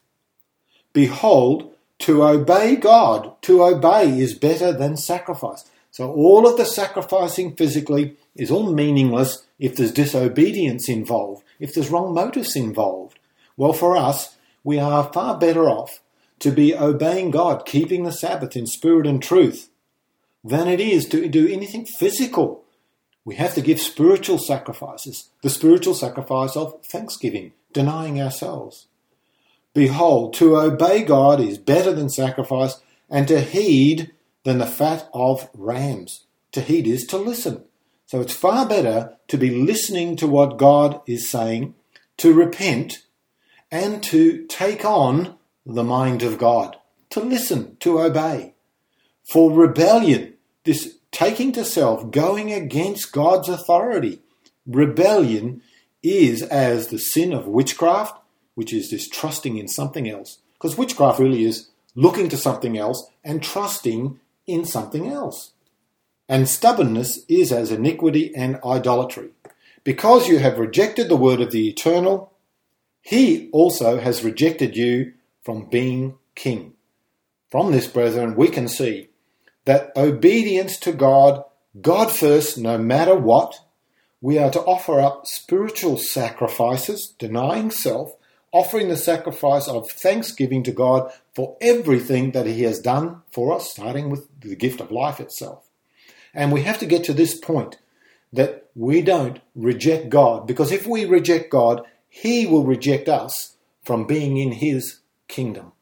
Behold, to obey God, to obey is better than sacrifice. So all of the sacrificing physically is all meaningless if there's disobedience involved, if there's wrong motives involved. Well, for us, we are far better off to be obeying God, keeping the Sabbath in spirit and truth, than it is to do anything physical. We have to give spiritual sacrifices, the spiritual sacrifice of thanksgiving, denying ourselves. Behold, to obey God is better than sacrifice, and to heed than the fat of rams. To heed is to listen. So it's far better to be listening to what God is saying, to repent, and to take on the mind of God, to listen, to obey. For rebellion, this taking to self, going against God's authority, rebellion is as the sin of witchcraft, which is this trusting in something else. Because witchcraft really is looking to something else and trusting in something else. And stubbornness is as iniquity and idolatry. Because you have rejected the word of the eternal, he also has rejected you from being king. From this, brethren, we can see that obedience to God, God first, no matter what, we are to offer up spiritual sacrifices, denying self, offering the sacrifice of thanksgiving to God for everything that he has done for us, starting with the gift of life itself. And we have to get to this point that we don't reject God, because if we reject God, he will reject us from being in his kingdom.